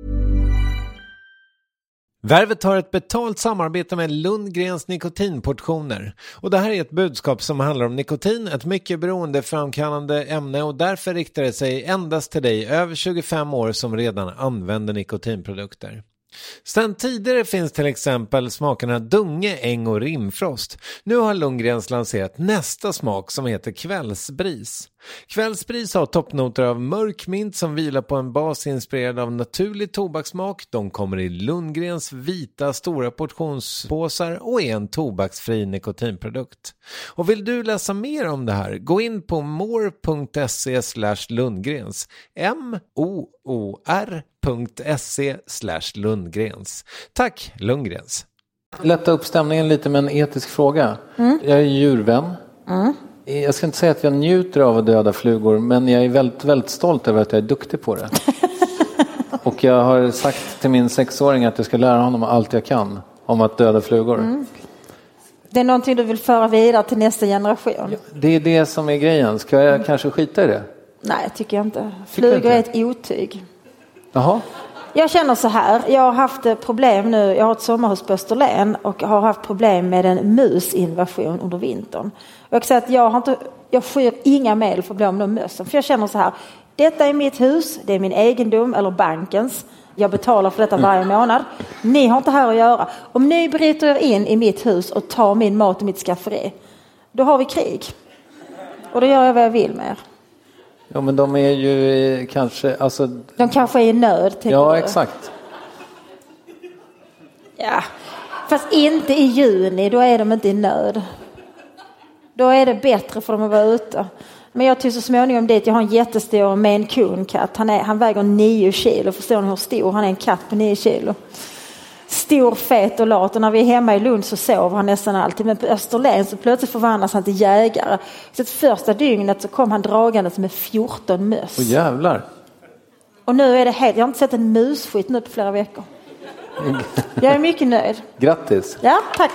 Värvet har ett betalt samarbete med Lundgrens nikotinportioner. Och det här är ett budskap som handlar om nikotin, ett mycket beroendeframkallande ämne, och därför riktar det sig endast till dig över 25 år som redan använder nikotinprodukter. Sedan tidigare finns till exempel smakerna Dunge, Äng och Rimfrost. Nu har Lundgrens lanserat nästa smak som heter Kvällsbris. Kvällsbris har toppnoter av mörk mint som vilar på en bas inspirerad av naturlig tobakssmak. De kommer i Lundgrens vita stora portionspåsar och är en tobaksfri nikotinprodukt. Och vill du läsa mer om det här, gå in på more.se/Lundgrens. moor.se/Lundgrens. Tack Lundgrens. Lätta upp stämningen lite med en etisk fråga. Jag är djurvän. Jag ska inte säga att jag njuter av att döda flugor, men jag är väldigt, väldigt stolt över att jag är duktig på det. Och jag har sagt till min 6-åring att jag ska lära honom allt jag kan om att döda flugor. Det är någonting du vill föra vidare till nästa generation? Det är det som är grejen. Ska jag kanske skita i det? Nej, tycker jag inte. Flugor är ett otyg. Jaha. Jag känner så här, jag har haft problem nu, jag har ett sommarhus på Österlen och har haft problem med en musinvasion under vintern. Och jag kan säga att jag skyr inga medel för att bli av med mössen. För jag känner så här, detta är mitt hus, det är min egendom eller bankens. Jag betalar för detta varje månad. Ni har inte här att göra. Om ni bryter er in i mitt hus och tar min mat och mitt skafferi, då har vi krig. Och då gör jag vad jag vill med er. Ja, men de är ju kanske... Alltså... De kanske är i nöd, tänker ja, du? exakt. Ja, fast inte i juni, då är de inte i nöd. Då är det bättre för dem att vara ute. Men jag tycker så småningom dit, jag har en jättestor Maine Coon-katt. Han väger 9 kilo, förstår ni hur stor? Han är en katt på 9 kilo. Stor, fet och lat. Och när vi är hemma i Lund så sover han nästan alltid. Men på Österlen så plötsligt förvandlas han till jägare. Så första dygnet så kom han dragandes med 14 möss. Åh jävlar. Och nu är det helt... Jag har inte sett en musskit nu på flera veckor. Jag är mycket nöjd. Grattis. Ja, tack.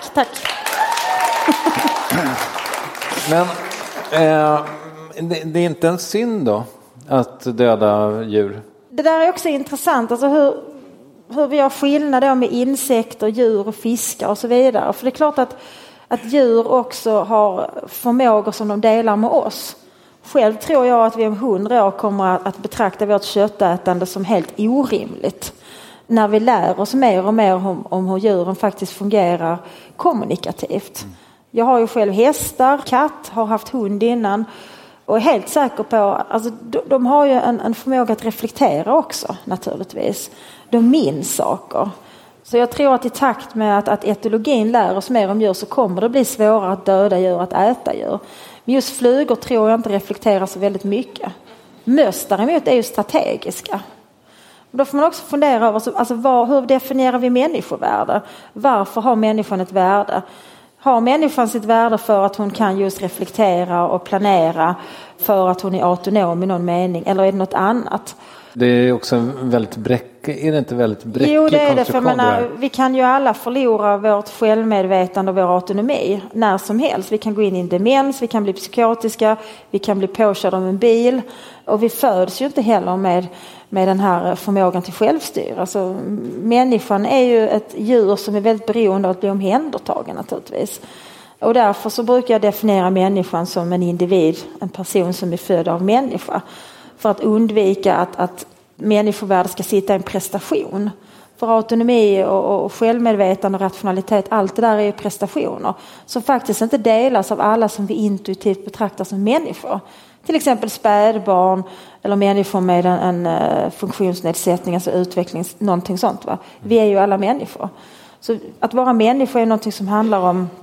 Men det är inte en synd då att döda djur? Det där är också intressant. Alltså hur vi har skillnad då med insekter, djur och fiskar och så vidare. För det är klart att djur också har förmågor som de delar med oss. Själv tror jag att vi om 100 år kommer att betrakta vårt köttätande som helt orimligt. När vi lär oss mer och mer om hur djuren faktiskt fungerar kommunikativt. Jag har ju själv hästar, katt, har haft hund innan. Och är helt säker på, alltså de har ju en förmåga att reflektera också naturligtvis. De minns saker. Så jag tror att i takt med att etologin lär oss mer om djur så kommer det bli svårare att döda djur, att äta djur. Men just flugor tror jag inte reflekterar så väldigt mycket. Möss däremot är ju strategiska. Då får man också fundera över hur definierar vi människovärde? Varför har människan ett värde? Har människan sitt värde för att hon kan just reflektera och planera, för att hon är autonom i någon mening, eller är det något annat? Det är också en väldigt är det inte väldigt bräcklig konstruktion? Jo, det är det, för det vi kan ju alla förlora vårt självmedvetande och vår autonomi när som helst. Vi kan gå in i en demens, vi kan bli psykotiska, vi kan bli påkörda av en bil, och vi föds ju inte heller med den här förmågan till självstyr. Alltså, människan är ju ett djur som är väldigt beroende av att bli omhändertagen naturligtvis. Och därför så brukar jag definiera människan som en individ, en person som är född av människa. För att undvika att människovärde ska sitta i en prestation. bra autonomi och självmedvetande och rationalitet, allt det där är ju prestationer som faktiskt inte delas av alla som vi intuitivt betraktar som människor. Till exempel spädbarn eller människor med en funktionsnedsättning, alltså utveckling, någonting sånt. Va? Vi är ju alla människor. Så att vara människa är någonting som handlar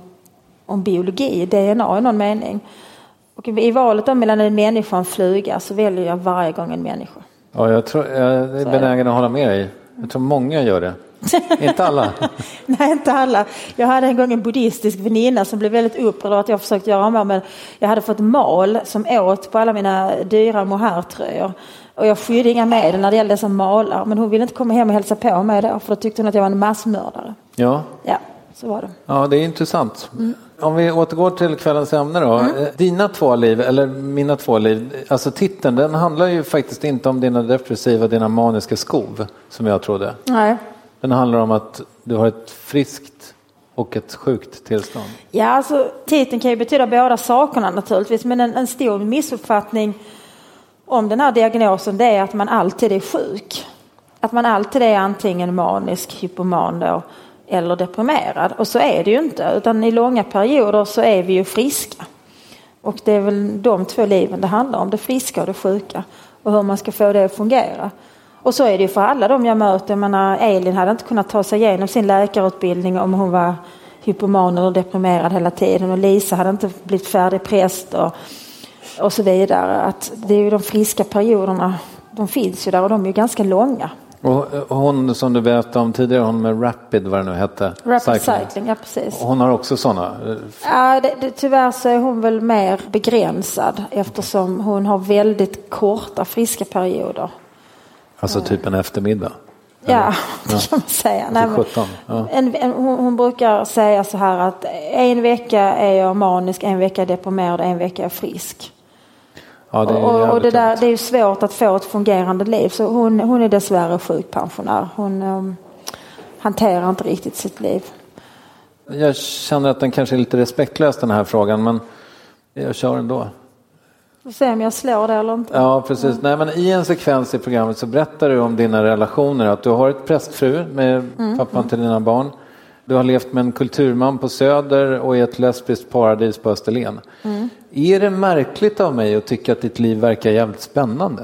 om biologi, DNA i någon mening. Och i valet då mellan en människa och en fluga så väljer jag varje gång en människa. Ja, jag är benägen att hålla med dig. Jag tror många gör det. Inte alla. Nej, inte alla. Jag hade en gång en buddhistisk väninna som blev väldigt upprörd att jag försökt göra med, men jag hade fått mal som åt på alla mina dyra mohairtröjor. Och jag skydde inga medel när det gällde dessa malar. Men hon ville inte komma hem och hälsa på mig då, för då tyckte hon att jag var en massmördare. Ja. Ja, så var det. Ja, det är intressant. Om vi återgår till kvällens ämne då. Dina 2 liv, eller mina 2 liv. Alltså titeln, den handlar ju faktiskt inte om dina depressiva, dina maniska skov, som jag trodde. Nej. Den handlar om att du har ett friskt och ett sjukt tillstånd. Ja, alltså titeln kan ju betyda båda sakerna naturligtvis. Men en stor missuppfattning om den här diagnosen, det är att man alltid är sjuk. Att man alltid är antingen manisk, hypoman då, eller deprimerad. Och så är det ju inte. Utan i långa perioder så är vi ju friska. Och det är väl de 2 liven det handlar om. Det friska och det sjuka. Och hur man ska få det att fungera. Och så är det ju för alla de jag möter. Jag menar, Elin hade inte kunnat ta sig igenom sin läkarutbildning om hon var hypoman eller deprimerad hela tiden. Och Lisa hade inte blivit färdig präst och så vidare. Att det är ju de friska perioderna. De finns ju där och de är ju ganska långa. Och hon som du berättade om tidigare, hon med Rapid, vad det nu hette. Rapid cycling, ja precis. Och hon har också sådana? Ja, tyvärr så är hon väl mer begränsad eftersom hon har väldigt korta friska perioder. Alltså typ en eftermiddag? Ja, det kan man säga. Nej, 17, ja. Hon brukar säga så här att en vecka är jag manisk, en vecka är deprimerad, en vecka är frisk. Ja, det är och det är ju svårt att få ett fungerande liv. Så hon är dessvärre sjukpensionär. Hon hanterar inte riktigt sitt liv. Jag känner att den kanske är lite respektlös den här frågan, men jag kör ändå. Får se om jag slår det eller inte. Ja, precis. Nej, men i en sekvens i programmet så berättar du om dina relationer. Att du har ett prästfru med pappan till dina barn. Du har levt med en kulturman på Söder och i ett lesbiskt paradis på Österlen. Är det märkligt av mig att tycka att ditt liv verkar jävligt spännande?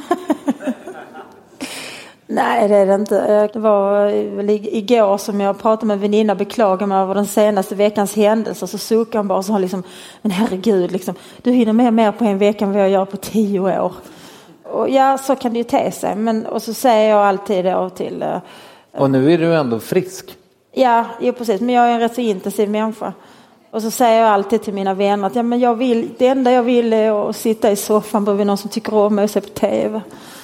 Nej, det är det inte. Det var igår som jag pratade med en väninna, beklagade mig över den senaste veckans händelser. Så suckade han bara och sa liksom, men herregud, liksom, du hinner med mer på en vecka än vad jag gör på 10 år. Och ja, så kan det ju te sig. Men, och så säger jag alltid då till... Och nu är du ändå frisk. Ja, precis. Men jag är en rätt så intensiv människa. Och så säger jag alltid till mina vänner att ja, men det enda jag vill är att sitta i soffan bredvid någon som tycker om mig och se på tv.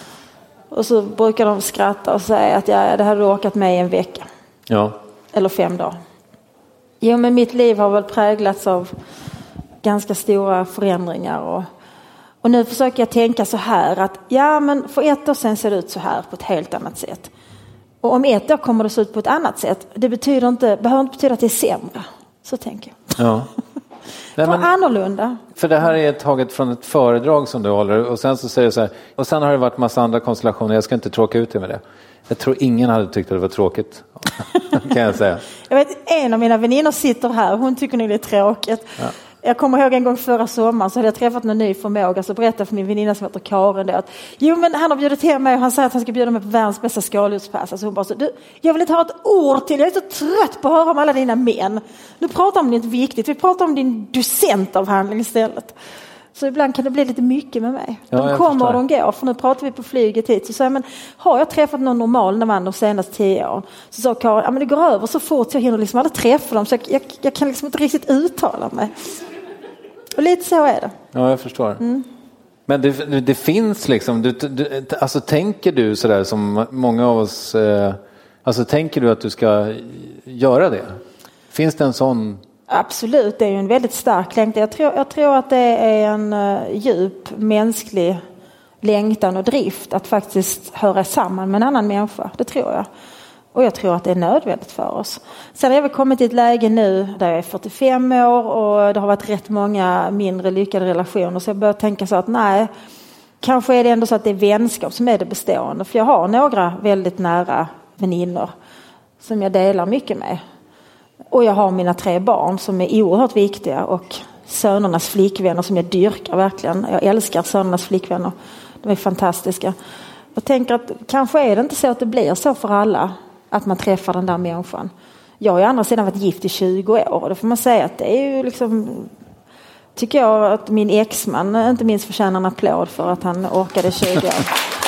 Och så brukar de skratta och säga att det hade råkat mig en vecka. Ja. Eller 5 dagar. Jo, men mitt liv har väl präglats av ganska stora förändringar. Och nu försöker jag tänka så här att ja, men för 1 år sedan ser det ut så här på ett helt annat sätt. Och om 1 år kommer det se ut på ett annat sätt. Det behöver inte betyda att det är sämre. Så tänker jag. Ja. Nej, men, annorlunda. För det här är taget från ett föredrag som du håller. Och sen så säger du så här. Och sen har det varit massa andra konstellationer. Jag ska inte tråka ut det med det. Jag tror ingen hade tyckt att det var tråkigt. Kan jag säga. Jag vet, en av mina väninnor sitter här. Hon tycker nog det är tråkigt. Ja. Jag kommer ihåg en gång förra sommaren så hade jag träffat någon ny förmåga. Så berättade för min väninna som heter Karin det att jo, men han har bjudit hem mig och han säger att han ska bjuda mig på världens bästa skaldjurspass. Alltså hon bara så, jag vill inte ha ett ord till. Jag är så trött på att höra om alla dina män. Nu pratar om det inte viktigt. Vi pratar om din docentavhandling istället. Så ibland kan det bli lite mycket med mig. De kommer och de går. För nu pratar vi på flyget hit. Så sa jag, men har jag träffat någon normal man de senaste 10 år? Så sa Karin, ja men det går över så fort jag hinner liksom aldrig träffa dem. Så jag kan liksom inte riktigt uttala mig. Och lite så är det. Ja, jag förstår. Men det finns liksom, alltså tänker du sådär som många av oss, alltså tänker du att du ska göra det? Finns det en sån? Absolut, det är ju en väldigt stark längtan. Jag tror att det är en djup mänsklig längtan och drift att faktiskt höra samman med en annan människa. Det tror jag. Och jag tror att det är nödvändigt för oss. Sen har vi kommit till ett läge nu där jag är 45 år och det har varit rätt många mindre lyckade relationer. Så jag börjar tänka så att nej, kanske är det ändå så att det är vänskap som är det bestående. För jag har några väldigt nära väninnor som jag delar mycket med. Och jag har mina 3 barn som är oerhört viktiga och sönernas flickvänner som jag dyrkar verkligen. Jag älskar sönernas flickvänner. De är fantastiska. Jag tänker att kanske är det inte så att det blir så för alla att man träffar den där människan. Jag har ju andra sidan varit gift i 20 år och då får man säga att det är ju liksom, tycker jag att min exman inte minst förtjänar en applåd för att han orkade 20 år.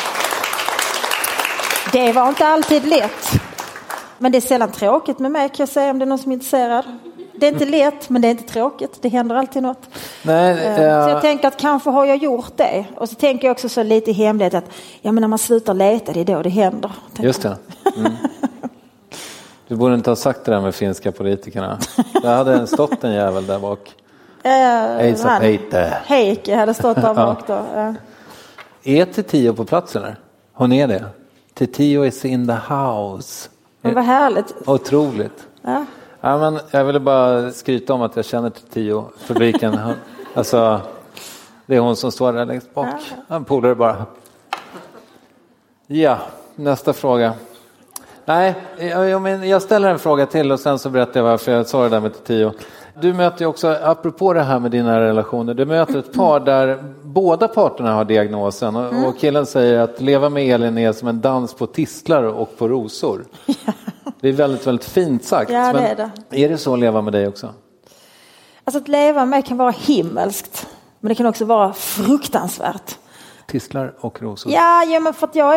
Det var inte alltid lätt. Men det är sällan tråkigt med mig, kan jag säga, om det är någon som är intresserad. Det är inte lätt, men det är inte tråkigt. Det händer alltid något. Nej, Så jag tänker att kanske har jag gjort det. Och så tänker jag också så lite i hemlighet att men när man slutar leta, det är då det händer. Just det. Mm. Du borde inte ha sagt det där med finska politikerna. Det hade stått en jävel där bak. Heike hade stått där bak då. Ja. Är Tio på plats eller? Hon är det. Tio is in the house. Men vad härligt. Otroligt. Ja. Ja, men jag ville bara skryta om att jag känner Tio, publiken. Alltså, det är hon som står där längst bak. Han polare bara. Ja, nästa fråga. Nej, jag ställer en fråga till och sen så berättar jag varför jag sa det där med Tio. Du möter ju också, apropå det här med dina relationer, du möter ett par där båda parterna har diagnosen och killen säger att leva med Elin är som en dans på tistlar och på rosor. Ja. Det är väldigt, väldigt fint sagt. Ja, men det är det. Är det så att leva med dig också? Alltså att leva med kan vara himmelskt, men det kan också vara fruktansvärt. Tistlar och rosor? Ja, men för att jag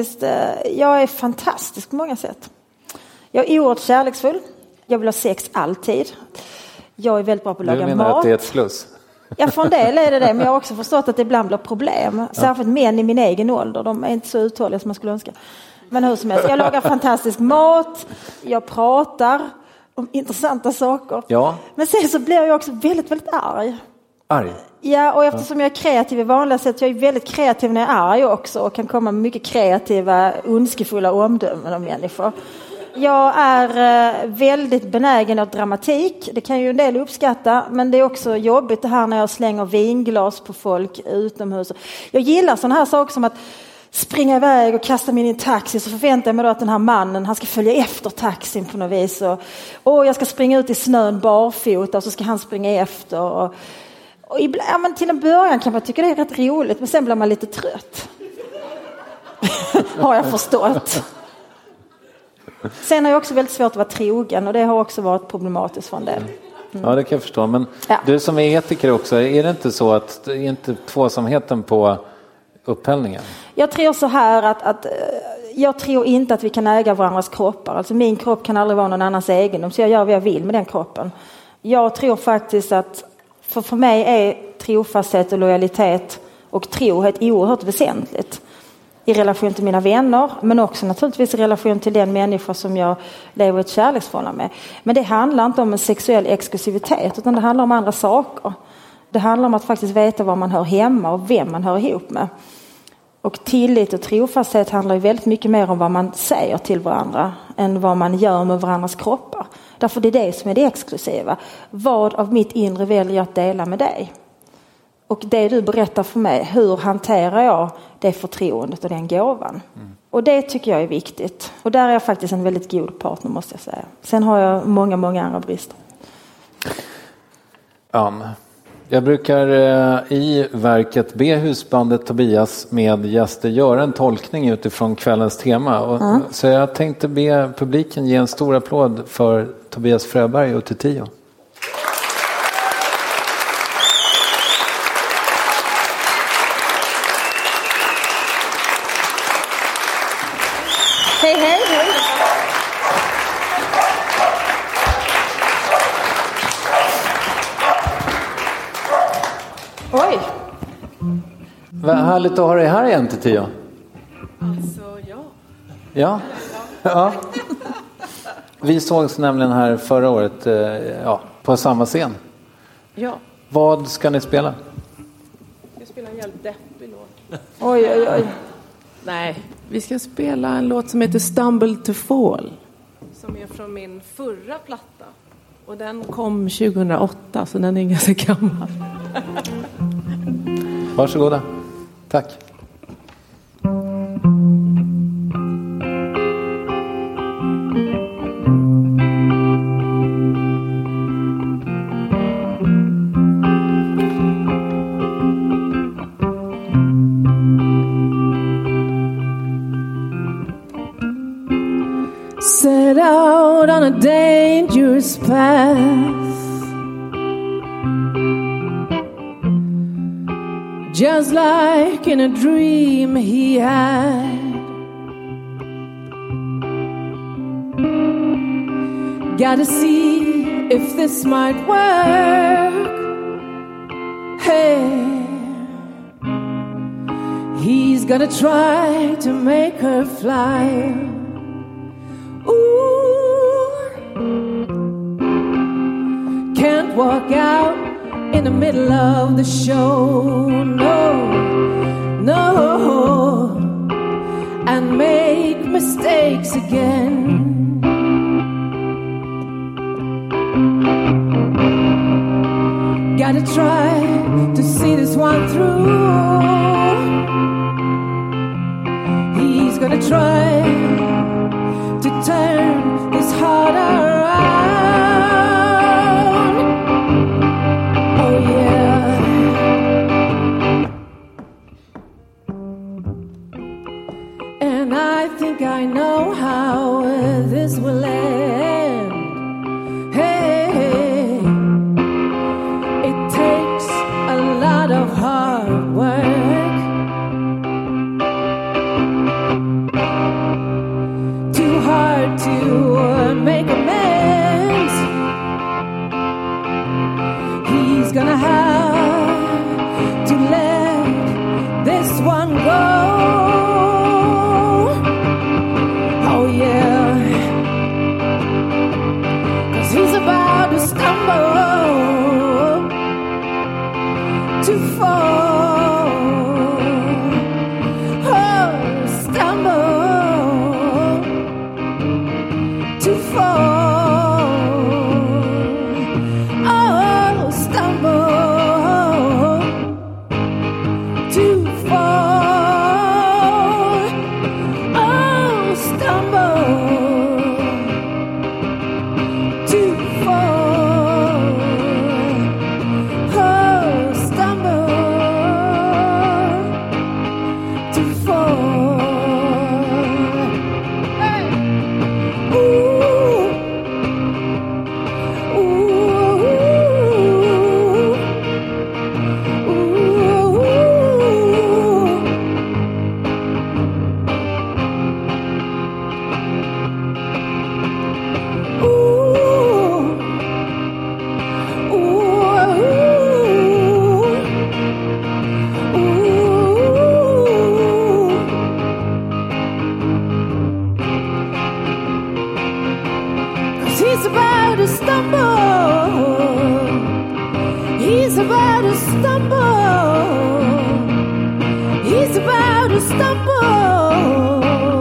är fantastisk på många sätt. Jag är oerhört kärleksfull. Jag vill ha sex alltid. Jag är väldigt bra på att laga mat. Du menar att det är ett plus? Ja, för en del är det, men jag har också förstått att det ibland blir problem. Särskilt män i min egen ålder, de är inte så uthålliga som man skulle önska. Men hur som helst, jag lagar fantastisk mat, jag pratar om intressanta saker. Ja. Men sen så blir jag också väldigt, väldigt arg. Arg? Ja, och eftersom jag är kreativ i vanliga sätt, jag är väldigt kreativ när jag är arg också och kan komma med mycket kreativa, ondskefulla omdömen om människor. Jag är väldigt benägen åt dramatik. Det kan ju en del uppskatta, men det är också jobbigt det här när jag slänger vinglas på folk utomhus. Jag gillar sådana här saker som att springa iväg och kasta mig in i en taxi, så förväntar jag mig då att den här mannen, han ska följa efter taxin på något vis. Och jag ska springa ut i snön barfota och så ska han springa efter. Och ibland, men till en början kan man tycka det är rätt roligt, men sen blir man lite trött. Har jag förstått. Sen har jag också väldigt svårt att vara trogen och det har också varit problematiskt för en del. Ja, det kan jag förstå. Men du som är etiker också, är det inte så att det är inte tvåsamheten på upphällningen? Jag tror så här att jag tror inte att vi kan äga varandras kroppar. Alltså min kropp kan aldrig vara någon annans egendom, så jag gör vad jag vill med den kroppen. Jag tror faktiskt att för mig är trofasthet och lojalitet och trohet oerhört väsentligt. I relation till mina vänner, men också naturligtvis i relation till den människa som jag lever ett kärleksförhållande med. Men det handlar inte om en sexuell exklusivitet, utan det handlar om andra saker. Det handlar om att faktiskt veta var man hör hemma och vem man hör ihop med. Och tillit och trofasthet handlar ju väldigt mycket mer om vad man säger till varandra än vad man gör med varandras kroppar. Därför det är det som är det exklusiva. Vad av mitt inre väljer jag att dela med dig? Och det du berättar för mig, hur hanterar jag det förtroendet och den gåvan? Och det tycker jag är viktigt. Och där är jag faktiskt en väldigt god partner, måste jag säga. Sen har jag många andra brister. Jag brukar i verket be husbandet Tobias med gäster göra en tolkning utifrån kvällens tema. Så jag tänkte be publiken ge en stor applåd för Tobias Fröberg och Tio. Hej, hej, hej. Oj. Vad härligt att ha dig här igen, Tio. Alltså, Ja. Vi sågs nämligen här förra året på samma scen. Ja. Vad ska ni spela? Jag spelar en jävligt deppig låt. Oj. Nej, vi ska spela en låt som heter Stumble to Fall. Som är från min förra platta. Och den kom 2008, så den är ganska gammal. Varsågoda. Tack. set out on a dangerous path. Just like in a dream he had. Gotta see if this might work. Hey, he's gonna try to make her fly. Ooh, can't walk out in the middle of the show, no, no, and make mistakes again. Gotta try to see this one through. He's gonna try to turn this heart around. Oh yeah. And I think I know how this will end. Hey, it takes a lot of hard work. Too hard to make amends. He's gonna have to let this one go. Oh yeah, 'cause he's about to stumble, to fall, oh, stumble, to fall, oh, stumble, to fall, oh, stumble, to fall, oh, stumble, to fall. Hey. Ooh. Ooh. Ooh. He's about to stumble. He's about to stumble. He's about to stumble.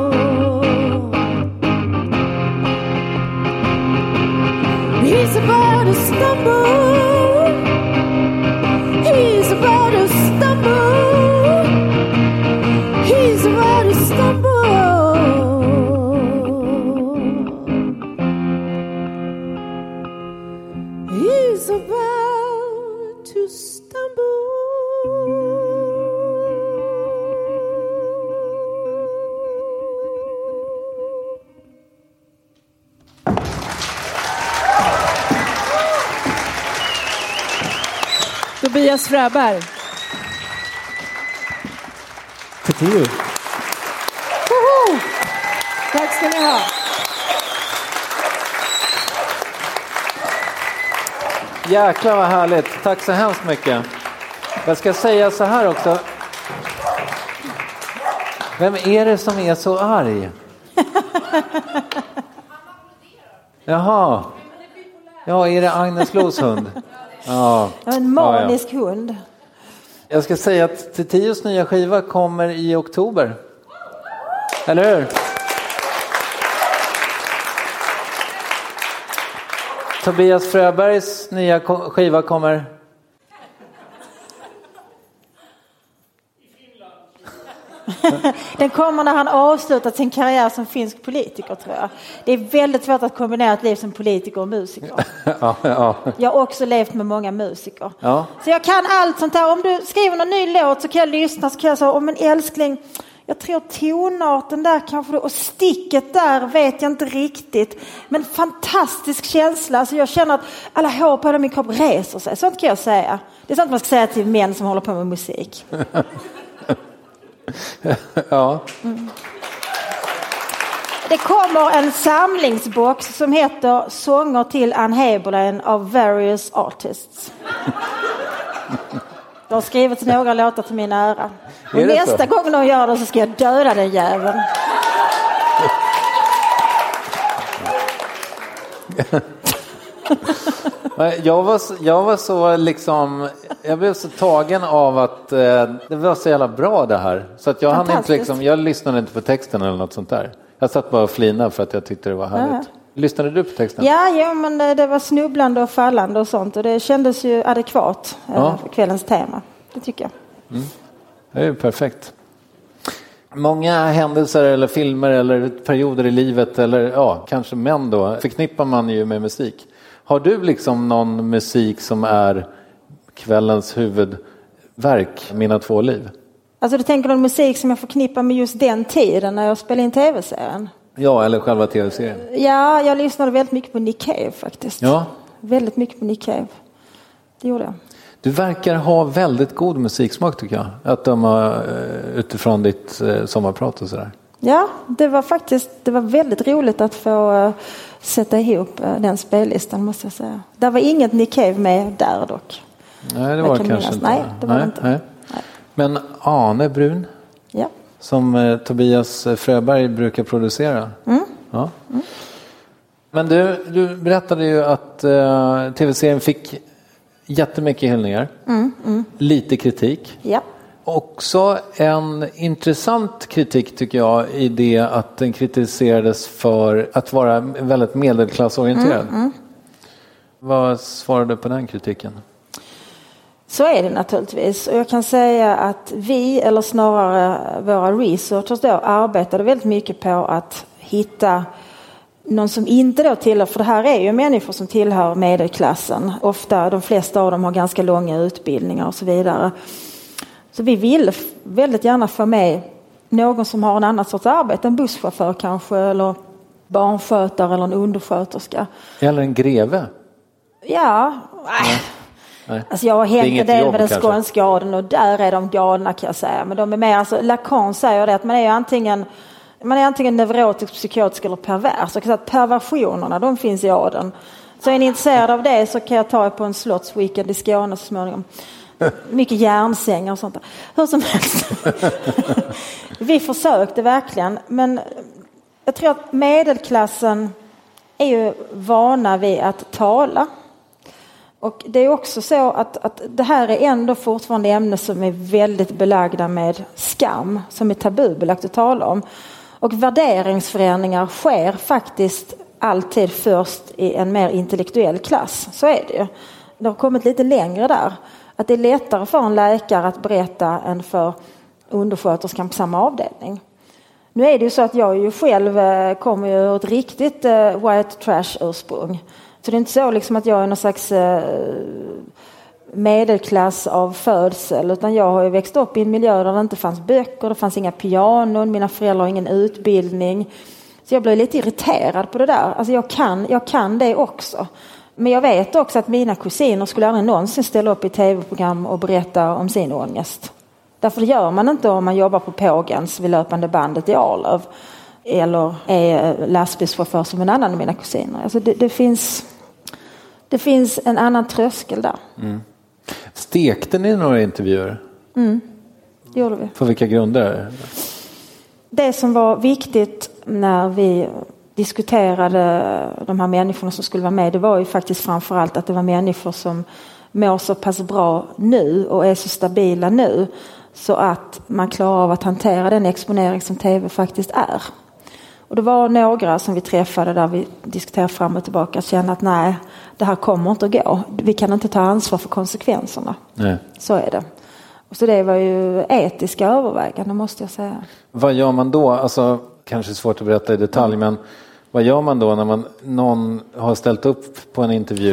He's about to stumble. He's about to stumble. He's about to stumble. He's about to stumble. Tobias Fröberg. Titius. Tack ska ni ha. Jäklar vad härligt. Tack så hemskt mycket. Jag ska säga så här också. Vem är det som är så arg? Jaha. Ja, är det Agnes Los hund? Ja. En manisk hund. Jag ska säga att Titius nya skiva kommer i oktober. Eller hur? Tobias Fröbergs nya skiva kommer. Den kommer när han avslutat sin karriär som finsk politiker, tror jag. Det är väldigt svårt att kombinera ett liv som politiker och musiker. Ja. Jag har också levt med många musiker. Ja. Så jag kan allt sånt här. Om du skriver någon ny låt så kan jag lyssna, så kan jag säga, men älskling, Jag tror tonarten där kanske, och sticket där vet jag inte riktigt. Men fantastisk känsla. Alltså jag känner att alla hår på hela min kropp reser sig. Sånt kan jag säga. Det är sånt man ska säga till män som håller på med musik. Ja. Mm. Det kommer en samlingsbox som heter Sånger till Ann Heberlein av Various Artists. De har skrivit några låtar till min ära. Och nästa gång de gör det så ska jag döda den jäveln. Jag var så liksom, jag blev så tagen av att det var så jävla bra det här. Så att jag hann inte liksom, jag lyssnade inte på texten eller något sånt där. Jag satt bara och flinade för att jag tyckte det var härligt. Lyssnade du på texten? Ja, men det var snubblande och fallande och sånt. Och det kändes ju adekvat för kvällens tema. Det tycker jag. Mm. Det är ju perfekt. Många händelser eller filmer eller perioder i livet eller kanske män då förknippar man ju med musik. Har du liksom någon musik som är kvällens huvudverk, Mina två liv? Alltså du tänker någon musik som jag förknippar med just den tiden när jag spelade in tv-serien? Ja, eller själva tv-serien. Ja, jag lyssnade väldigt mycket på Nick Cave faktiskt. Ja. Väldigt mycket på Nick Cave. Det gjorde jag. Du verkar ha väldigt god musiksmak tycker jag. Att döma utifrån ditt sommarprat och sådär. Ja, det var väldigt roligt att få sätta ihop den spellistan måste jag säga. Det var inget Nick Cave med där dock. Nej, det var kanske inte. Nej, det var det inte. Nej. Men Ane Brun, som Tobias Fröberg brukar producera. Mm. Ja. Mm. Men du berättade ju att tv-serien fick jättemycket hyllningar. Lite kritik. Ja. Också en intressant kritik tycker jag i det att den kritiserades för att vara väldigt medelklassorienterad. Vad svarar du på den kritiken? Så är det naturligtvis. Och jag kan säga att vi, eller snarare våra researchers då, arbetade väldigt mycket på att hitta någon som inte då tillhör, för det här är ju människor som tillhör medelklassen. Ofta, de flesta av dem har ganska långa utbildningar och så vidare. Så vi ville väldigt gärna få med någon som har en annan sorts arbete, en busschaufför kanske, eller barnskötare eller en undersköterska. Eller en greve? Ja, nej. Alltså jag har hänt en del med den skånska adeln och där är de galna kan jag säga. Men de är mer, alltså Lacan säger det att man är antingen neurotisk, psykotisk eller pervers. Och att perversionerna, de finns i adeln. Så är ni intresserade av det så kan jag ta er på en slottsweekend i Skåne så småningom. Mycket järnsängar och sånt där. Hur som helst. Vi försökte verkligen. Men jag tror att medelklassen är ju vana vid att tala. Och det är också så att det här är ändå fortfarande ämnen som är väldigt belagda med skam. Som är tabubelagt att tala om. Och värderingsförändringar sker faktiskt alltid först i en mer intellektuell klass. Så är det ju. Det har kommit lite längre där. Att det är lättare för en läkare att berätta än för undersköterskan på samma avdelning. Nu är det ju så att jag ju själv kommer ju ur ett riktigt white trash-ursprung. Så det är inte så liksom att jag är någon slags medelklass av födsel. Utan jag har ju växt upp i en miljö där det inte fanns böcker, det fanns inga pianon, mina föräldrar har ingen utbildning. Så jag blev lite irriterad på det där. Alltså jag kan det också. Men jag vet också att mina kusiner skulle aldrig någonsin ställa upp i tv-program och berätta om sin ångest. Därför det gör man inte om man jobbar på Pågans vid löpande bandet i Arlöv. Eller är lastbilschaufför som en annan av mina kusiner. Alltså det finns en annan tröskel där. Stekte ni några intervjuer? Det gjorde vi. På vilka grunder? Det som var viktigt när vi diskuterade de här människorna som skulle vara med, det var ju faktiskt framförallt att det var människor som mår så pass bra nu och är så stabila nu så att man klarar av att hantera den exponering som tv faktiskt är. Och det var några som vi träffade där vi diskuterade fram och tillbaka och kände att nej, det här kommer inte att gå. Vi kan inte ta ansvar för konsekvenserna. Nej. Så är det. Och så det var ju etiska överväganden måste jag säga. Vad gör man då? Alltså, kanske svårt att berätta i detalj, men vad gör man då när någon har ställt upp på en intervju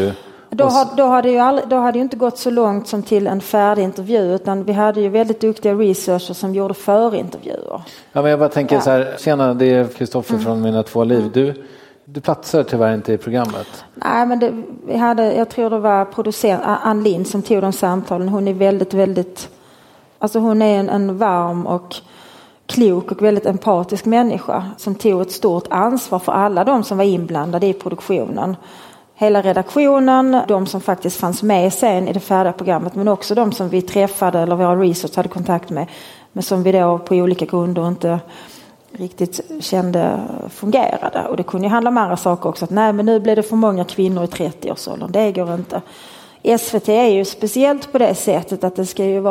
Då hade ju inte gått så långt som till en färdig intervju, utan vi hade ju väldigt duktiga researchers som gjorde förintervjuer. Ja, men jag bara tänker så här, tjena, det är Kristoffer från Mina två liv. Du platsar tyvärr inte i programmet. Nej, men jag tror det var producent Ann Lind som tog de samtalen. Hon är väldigt, alltså hon är en varm och klok och väldigt empatisk människa som tog ett stort ansvar för alla de som var inblandade i produktionen. Hela redaktionen, de som faktiskt fanns med sen i det färdiga programmet, men också de som vi träffade eller våra research hade kontakt med, men som vi då på olika grunder inte riktigt kände fungerade. Och det kunde ju handla om andra saker också, att nej, men nu blir det för många kvinnor i 30-årsåldern, det går inte. SVT är ju speciellt på det sättet att det ska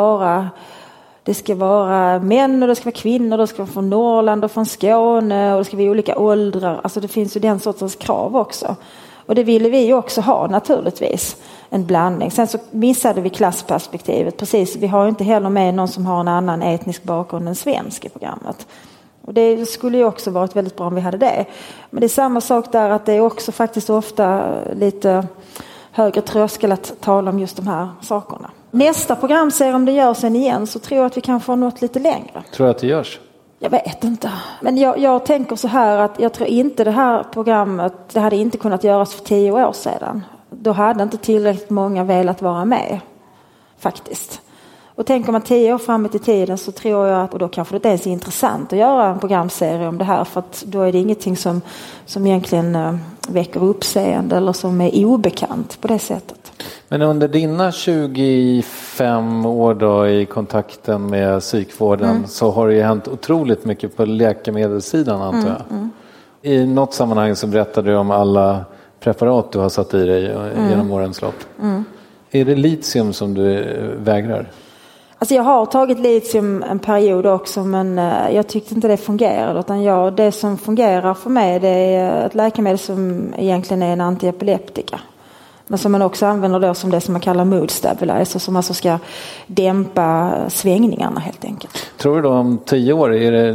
vara män och det ska vara kvinnor, det ska vara från Norrland och från Skåne och det ska vara olika åldrar. Alltså det finns ju den sortens krav också. Och det ville vi ju också ha naturligtvis, en blandning. Sen så missade vi klassperspektivet, precis. Vi har ju inte heller med någon som har en annan etnisk bakgrund än svensk i programmet. Och det skulle ju också varit väldigt bra om vi hade det. Men det är samma sak där, att det är också faktiskt ofta lite högre tröskel att tala om just de här sakerna. Nästa program ser om det gör sen igen, så tror jag att vi kan få något lite längre. Tror du att det görs? Jag vet inte. Men jag tänker så här, att jag tror inte det här programmet, det hade inte kunnat göras för 10 år sedan. Då hade inte tillräckligt många velat vara med, faktiskt. Och tänker man 10 år framåt i tiden, så tror jag att, och då kanske det är så intressant att göra en programserie om det här, för att då är det ingenting som egentligen väcker uppseende eller som är obekant på det sättet. Men under dina 25 år då i kontakten med psykvården så har det ju hänt otroligt mycket på läkemedelssidan, antar jag. I något sammanhang så berättade du om alla preparat du har satt i dig genom årens lopp. Är det litium som du vägrar? Alltså jag har tagit litium en period också, men jag tyckte inte det fungerade. Utan det som fungerar för mig, det är ett läkemedel som egentligen är en antiepileptika. Men som man också använder då som det som man kallar mood stabilizer, som alltså ska dämpa svängningarna helt enkelt. Tror du då om 10 år,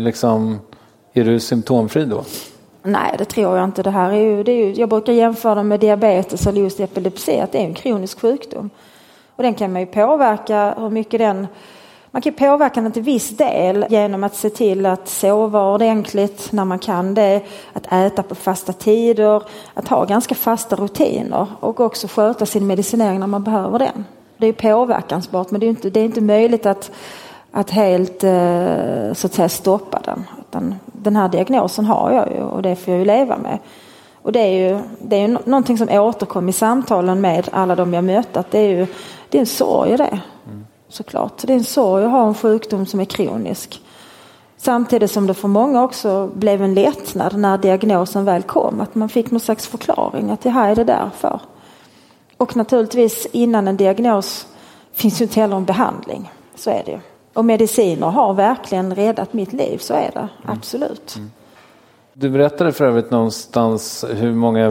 är du symptomfri då? Nej, det tror jag inte. Det är ju, jag brukar jämföra det med diabetes eller just epilepsi, att det är en kronisk sjukdom. Och den kan man ju påverka hur mycket man kan påverka den till viss del genom att se till att sova ordentligt när man kan det, att äta på fasta tider, att ha ganska fasta rutiner och också sköta sin medicinering när man behöver den. Det är ju påverkansbart, men det är inte möjligt att helt så att säga stoppa den. Utan den här diagnosen har jag ju, och det får jag ju leva med. Och det är ju någonting som återkom i samtalen med alla de jag mött, att det är en sorg det. Såklart. Det är en sorg att ha en sjukdom som är kronisk. Samtidigt som det för många också blev en lättnad när diagnosen väl kom. Att man fick någon slags förklaring att det här är det därför. Och naturligtvis innan en diagnos finns ju inte heller en behandling. Så är det ju. Och mediciner har verkligen räddat mitt liv, så är det. Absolut. Du berättade för övrigt någonstans hur många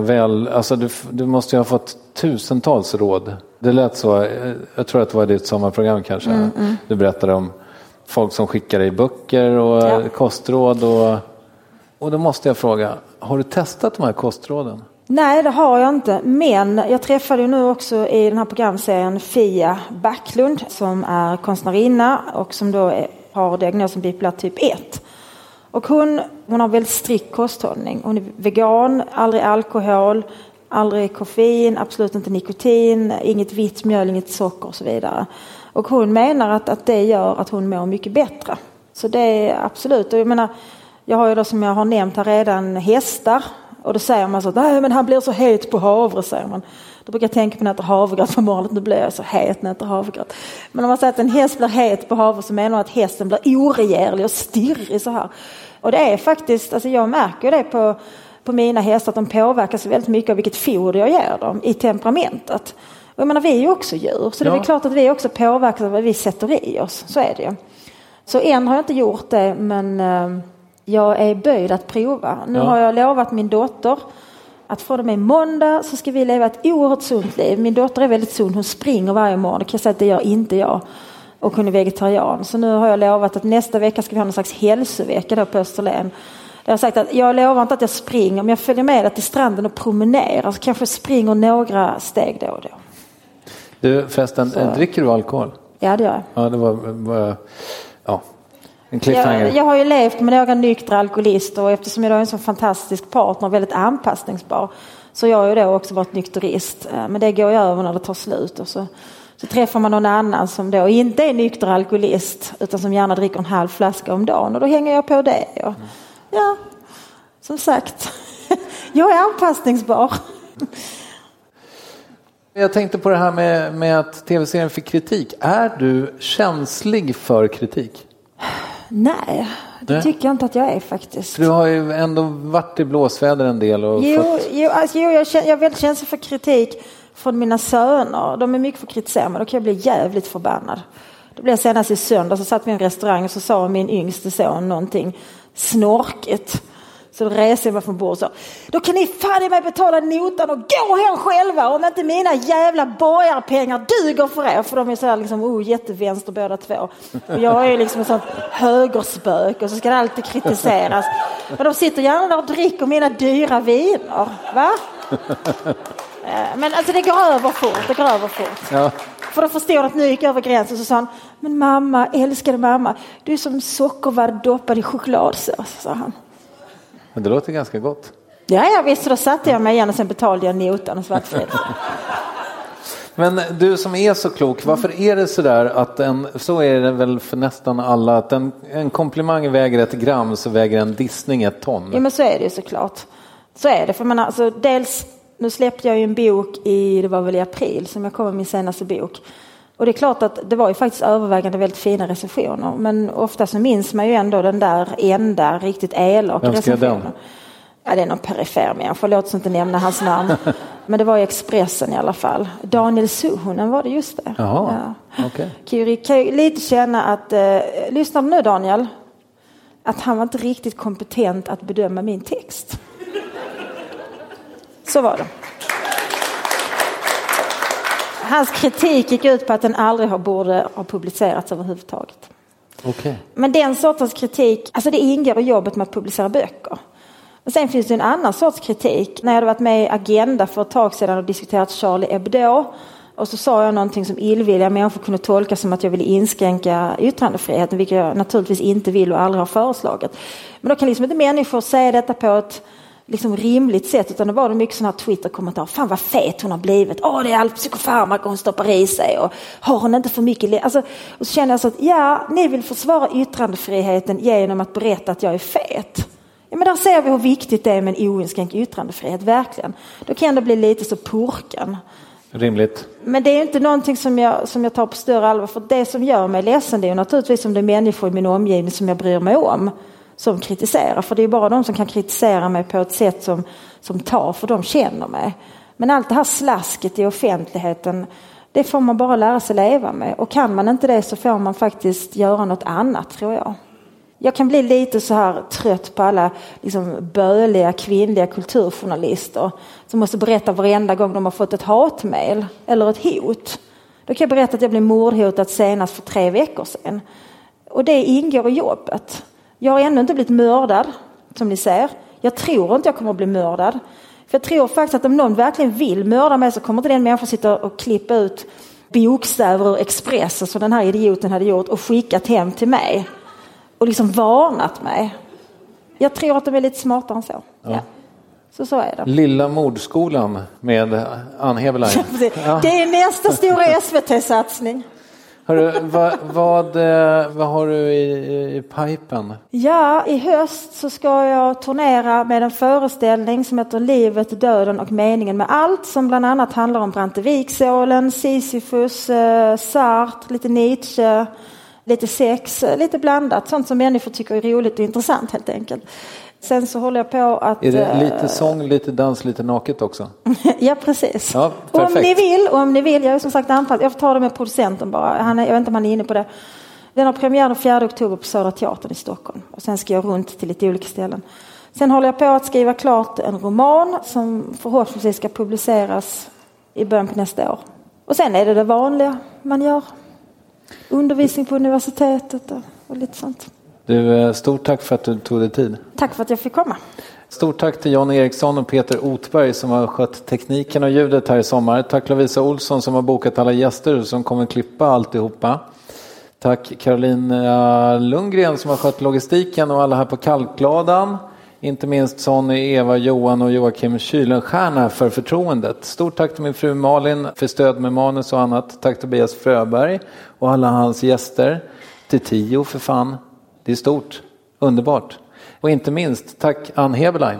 du måste ju ha fått tusentals råd. Det lät så, jag tror att det var ditt sommarprogram kanske. Du berättade om folk som skickar dig böcker och kostråd. Och då måste jag fråga, har du testat de här kostråden? Nej, det har jag inte. Men jag träffade ju nu också i den här programserien Fia Backlund, som är konstnärinna och som då har diagnosen bipolär typ 1. Och hon har väldigt strikt kosthållning. Hon är vegan, aldrig alkohol, aldrig koffein, absolut inte nikotin, inget vitt mjöl, inget socker och så vidare. Och hon menar att det gör att hon mår mycket bättre. Så det är absolut. Och jag menar, jag har ju då, som jag har nämnt här redan, hästar. Och då säger man så att nej, men han blir så het på havre, säger man. Då brukar jag tänka på när jag äter havregröt på morgonen, då blir jag så het när jag äter havregröt. Men om man säger att en häst blir het på havre, så menar man att hästen blir oregerlig och stirrig så här. Och det är faktiskt, alltså jag märker det på mina hästar, att de påverkas väldigt mycket av vilket foder jag ger dem i temperamentet. Och jag menar, vi är ju också djur, så det är klart att vi också påverkas av vad vi sätter i oss. Så är det ju. Så än har jag inte gjort det, men jag är böjd att prova. Nu har jag lovat min dotter att från och med måndag så ska vi leva ett oerhört sunt liv. Min dotter är väldigt sund, hon springer varje morgon. Det kan jag säga att det gör inte jag. Och hon är vegetarian. Så nu har jag lovat att nästa vecka ska vi ha någon slags hälsovecka då på Österlen. Jag har sagt att jag lovar inte att jag springer, men jag följer med till stranden och promenerar. Så kanske jag springer några steg då och då. Du förresten, dricker du alkohol? Ja, det gör jag. Ja, det var en cliffhanger. Jag har ju levt med några nyktra alkoholister och eftersom jag är en sån fantastisk partner, väldigt anpassningsbar, så jag har ju då också varit nykterist. Men det går ju över när det tar slut och så träffar man någon annan som då inte är nykter alkoholist utan som gärna dricker en halv flaska om dagen och då hänger jag på det. Och, ja, som sagt, jag är anpassningsbar. Jag tänkte på det här med att tv-serien fick kritik. Är du känslig för kritik? Nej, det tycker jag inte att jag är faktiskt. Du har ju ändå varit i blåsväder en del. Och jag är väldigt känslig för kritik från mina söner. De är mycket för att kritisera mig. Då kan jag bli jävligt förbannad. Då blev jag senast i söndag så satt vi i en restaurang och så sa min yngste son någonting snorkigt. Så då reser jag mig från bord och så. Då kan ni fan i mig betala notan och gå hem själva om inte mina jävla borgarpengar duger för er. För de är så här liksom, jättevänster båda två. Och jag är liksom en sån högerspök och så ska det alltid kritiseras. Och de sitter gärna där och dricker mina dyra viner. Va? Men alltså det går över fort. Ja. För då förstod att nu gick över gränsen så sa han, men mamma, älskade mamma, du är som sockervadd doppad i chokladsås, sa han. Men det låter ganska gott. Ja, visst. Då satte jag mig igen och sen betalade jag notan och svart fred. Men du som är så klok, varför är det så där att så är det väl för nästan alla, att en komplimang väger 1 gram så väger en dissning 1 ton? Ja, men så är det ju såklart. Så är det, för man alltså, dels, nu släppte jag ju en bok det var väl i april som jag kom med min senaste bok. Och det är klart att det var ju faktiskt övervägande väldigt fina recensioner. Men ofta så minns man ju ändå den där enda riktigt elaka recensionen. Ja, det är någon perifer människa. Låt inte nämna hans namn. Men det var i Expressen i alla fall. Daniel Suhonen var det just det. Jaha, ja. Okay. Kan ju lite känna att, lyssnar du nu Daniel? Att han var inte riktigt kompetent att bedöma min text. Så var det. Hans kritik gick ut på att den aldrig borde ha publicerats överhuvudtaget. Okay. Men den sortens kritik, alltså det ingår i jobbet med att publicera böcker. Men sen finns det en annan sorts kritik. När jag hade varit med i Agenda för ett tag sedan och diskuterat Charlie Hebdo. Och så sa jag någonting som illvilliga människor kunde tolka som att jag ville inskränka yttrandefriheten. Vilket jag naturligtvis inte vill och aldrig har föreslagit. Men då kan liksom inte människor säga detta på ett liksom rimligt sätt, utan det var det mycket sådana här Twitter-kommentarer. Fan vad fet hon har blivit. Det är allt psykofarmaka hon stoppar i sig. Och har hon inte för mycket... Alltså, och så känner jag så att ni vill försvara yttrandefriheten genom att berätta att jag är fet. Ja, men där ser vi hur viktigt det är med en oinskränkt yttrandefrihet, verkligen. Då kan det bli lite så purkan. Rimligt. Men det är inte någonting som jag tar på större allvar. För det som gör mig ledsen, det är ju naturligtvis om det är människor i min omgivning som jag bryr mig om som kritiserar. För det är bara de som kan kritisera mig på ett sätt som tar, för de känner mig. Men allt det här slasket i offentligheten, det får man bara lära sig leva med. Och kan man inte det så får man faktiskt göra något annat, tror jag. Jag kan bli lite så här trött på alla liksom böliga kvinnliga kulturjournalister som måste berätta varenda gång de har fått ett hatmejl eller ett hot. Då kan jag berätta att jag blev mordhotad senast för 3 veckor sedan. Och det ingår i jobbet. Jag har ännu inte blivit mördad, som ni ser. Jag tror inte jag kommer att bli mördad. För jag tror faktiskt att om någon verkligen vill mörda mig så kommer inte den människan sitta och klippa ut bokstäver ur Expressen som den här idioten hade gjort och skickat hem till mig. Och liksom varnat mig. Jag tror att de är lite smartare än så. Ja. Så är det. Lilla mordskolan med Ann Heberlein. Ja. Det är nästa stora SVT-satsning. Hörru, vad har du i pipen? Ja, i höst så ska jag turnera med en föreställning som heter Livet, döden och meningen med allt. Som bland annat handlar om Branteviksålen, Sisyfos, Sartre, lite Nietzsche, lite sex, lite blandat. Sånt som människor tycker är roligt och intressant helt enkelt. Sen så håller jag på att... Är det lite sång, lite dans, lite naket också? Ja, precis. Ja, om ni vill, jag är som sagt anpassad. Jag får ta det med producenten bara. Jag vet inte om han är inne på det. Den har premiär den 4 oktober på Södra Teatern i Stockholm. Och sen ska jag runt till lite olika ställen. Sen håller jag på att skriva klart en roman som förhoppningsvis ska publiceras i början på nästa år. Och sen är det vanliga man gör. Undervisning på universitetet och lite sånt. Du, stort tack för att du tog dig tid. Tack för att jag fick komma. Stort tack till Jan Eriksson och Peter Otberg som har skött tekniken och ljudet här i sommar. Tack Lovisa Olsson som har bokat alla gäster som kommer klippa alltihopa. Tack Carolina Lundgren som har skött logistiken och alla här på Kalkladan. Inte minst Sonny, Eva, Johan och Joakim Kylenstierna för förtroendet. Stort tack till min fru Malin för stöd med manus och annat. Tack Tobias Fröberg och alla hans gäster. Till Tio för fan. Det är stort. Underbart. Och inte minst tack Ann Heberlein.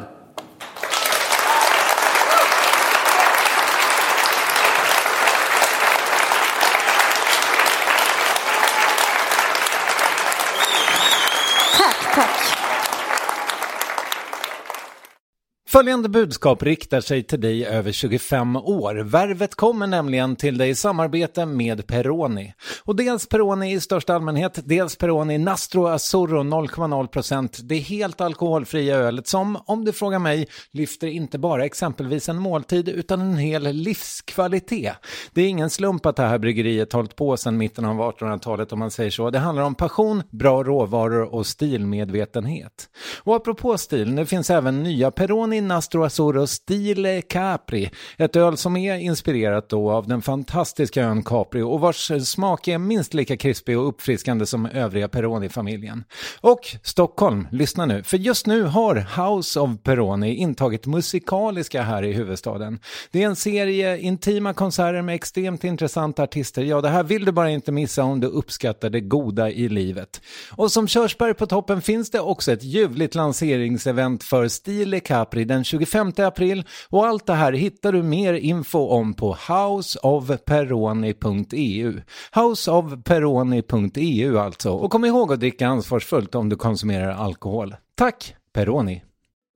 Följande budskap riktar sig till dig över 25 år. Värvet kommer nämligen till dig i samarbete med Peroni. Och dels Peroni i största allmänhet, dels Peroni Nastro Azzurro 0,0%. Det är helt alkoholfria ölet som, om du frågar mig, lyfter inte bara exempelvis en måltid utan en hel livskvalitet. Det är ingen slump att det här bryggeriet hållit på sedan mitten av 1800-talet om man säger så. Det handlar om passion, bra råvaror och stilmedvetenhet. Och apropå stil, det finns även nya Peroni Nastro Azzurro Stile Capri. Ett öl som är inspirerat då av den fantastiska ön Capri och vars smak är minst lika krispig och uppfriskande som övriga Peroni-familjen. Och Stockholm, lyssna nu. För just nu har House of Peroni intagit musikaliska här i huvudstaden. Det är en serie intima konserter med extremt intressanta artister. Ja, det här vill du bara inte missa om du uppskattar det goda i livet. Och som körsbär på toppen finns det också ett ljuvligt lanseringsevent för Stile Capri den 25 april och allt det här hittar du mer info om på houseofperoni.eu. Houseofperoni.eu alltså. Och kom ihåg att dricka ansvarsfullt om du konsumerar alkohol. Tack, Peroni!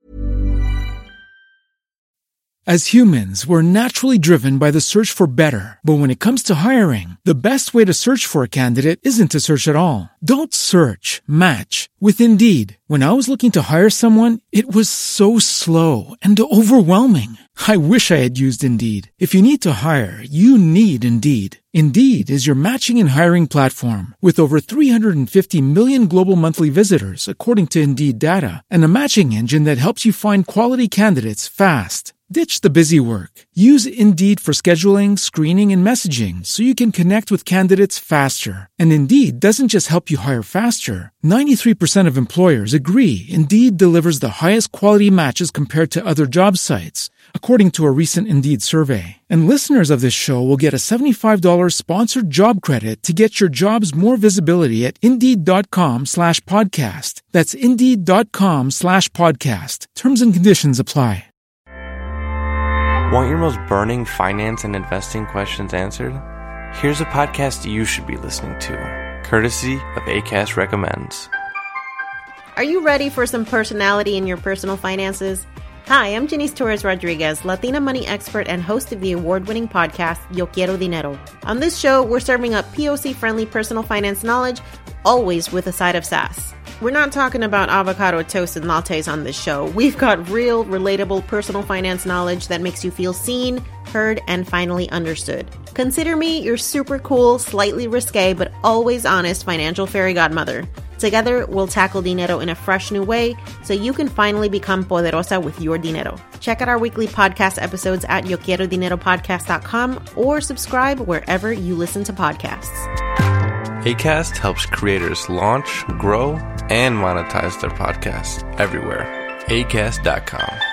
As humans, we're naturally driven by the search for better. But when it comes to hiring, the best way to search for a candidate isn't to search at all. Don't search, match with Indeed. When I was looking to hire someone, it was so slow and overwhelming. I wish I had used Indeed. If you need to hire, you need Indeed. Indeed is your matching and hiring platform with over 350 million global monthly visitors, according to Indeed data, and a matching engine that helps you find quality candidates fast. Ditch the busy work. Use Indeed for scheduling, screening, and messaging so you can connect with candidates faster. And Indeed doesn't just help you hire faster. 93% of employers agree Indeed delivers the highest quality matches compared to other job sites, according to a recent Indeed survey. And listeners of this show will get a $75 sponsored job credit to get your jobs more visibility at Indeed.com/podcast. That's Indeed.com/podcast. Terms and conditions apply. Want your most burning finance and investing questions answered? Here's a podcast you should be listening to, courtesy of Acast Recommends. Are you ready for some personality in your personal finances? Hi, I'm Janice Torres-Rodriguez, Latina money expert and host of the award-winning podcast, Yo Quiero Dinero. On this show, we're serving up POC-friendly personal finance knowledge, always with a side of sass. We're not talking about avocado toast and lattes on this show. We've got real, relatable personal finance knowledge that makes you feel seen, heard, and finally understood. Consider me your super cool, slightly risque, but always honest financial fairy godmother. Together, we'll tackle dinero in a fresh new way so you can finally become poderosa with your dinero. Check out our weekly podcast episodes at YoQuieroDineroPodcast.com or subscribe wherever you listen to podcasts. Acast helps creators launch, grow, and monetize their podcasts everywhere. Acast.com.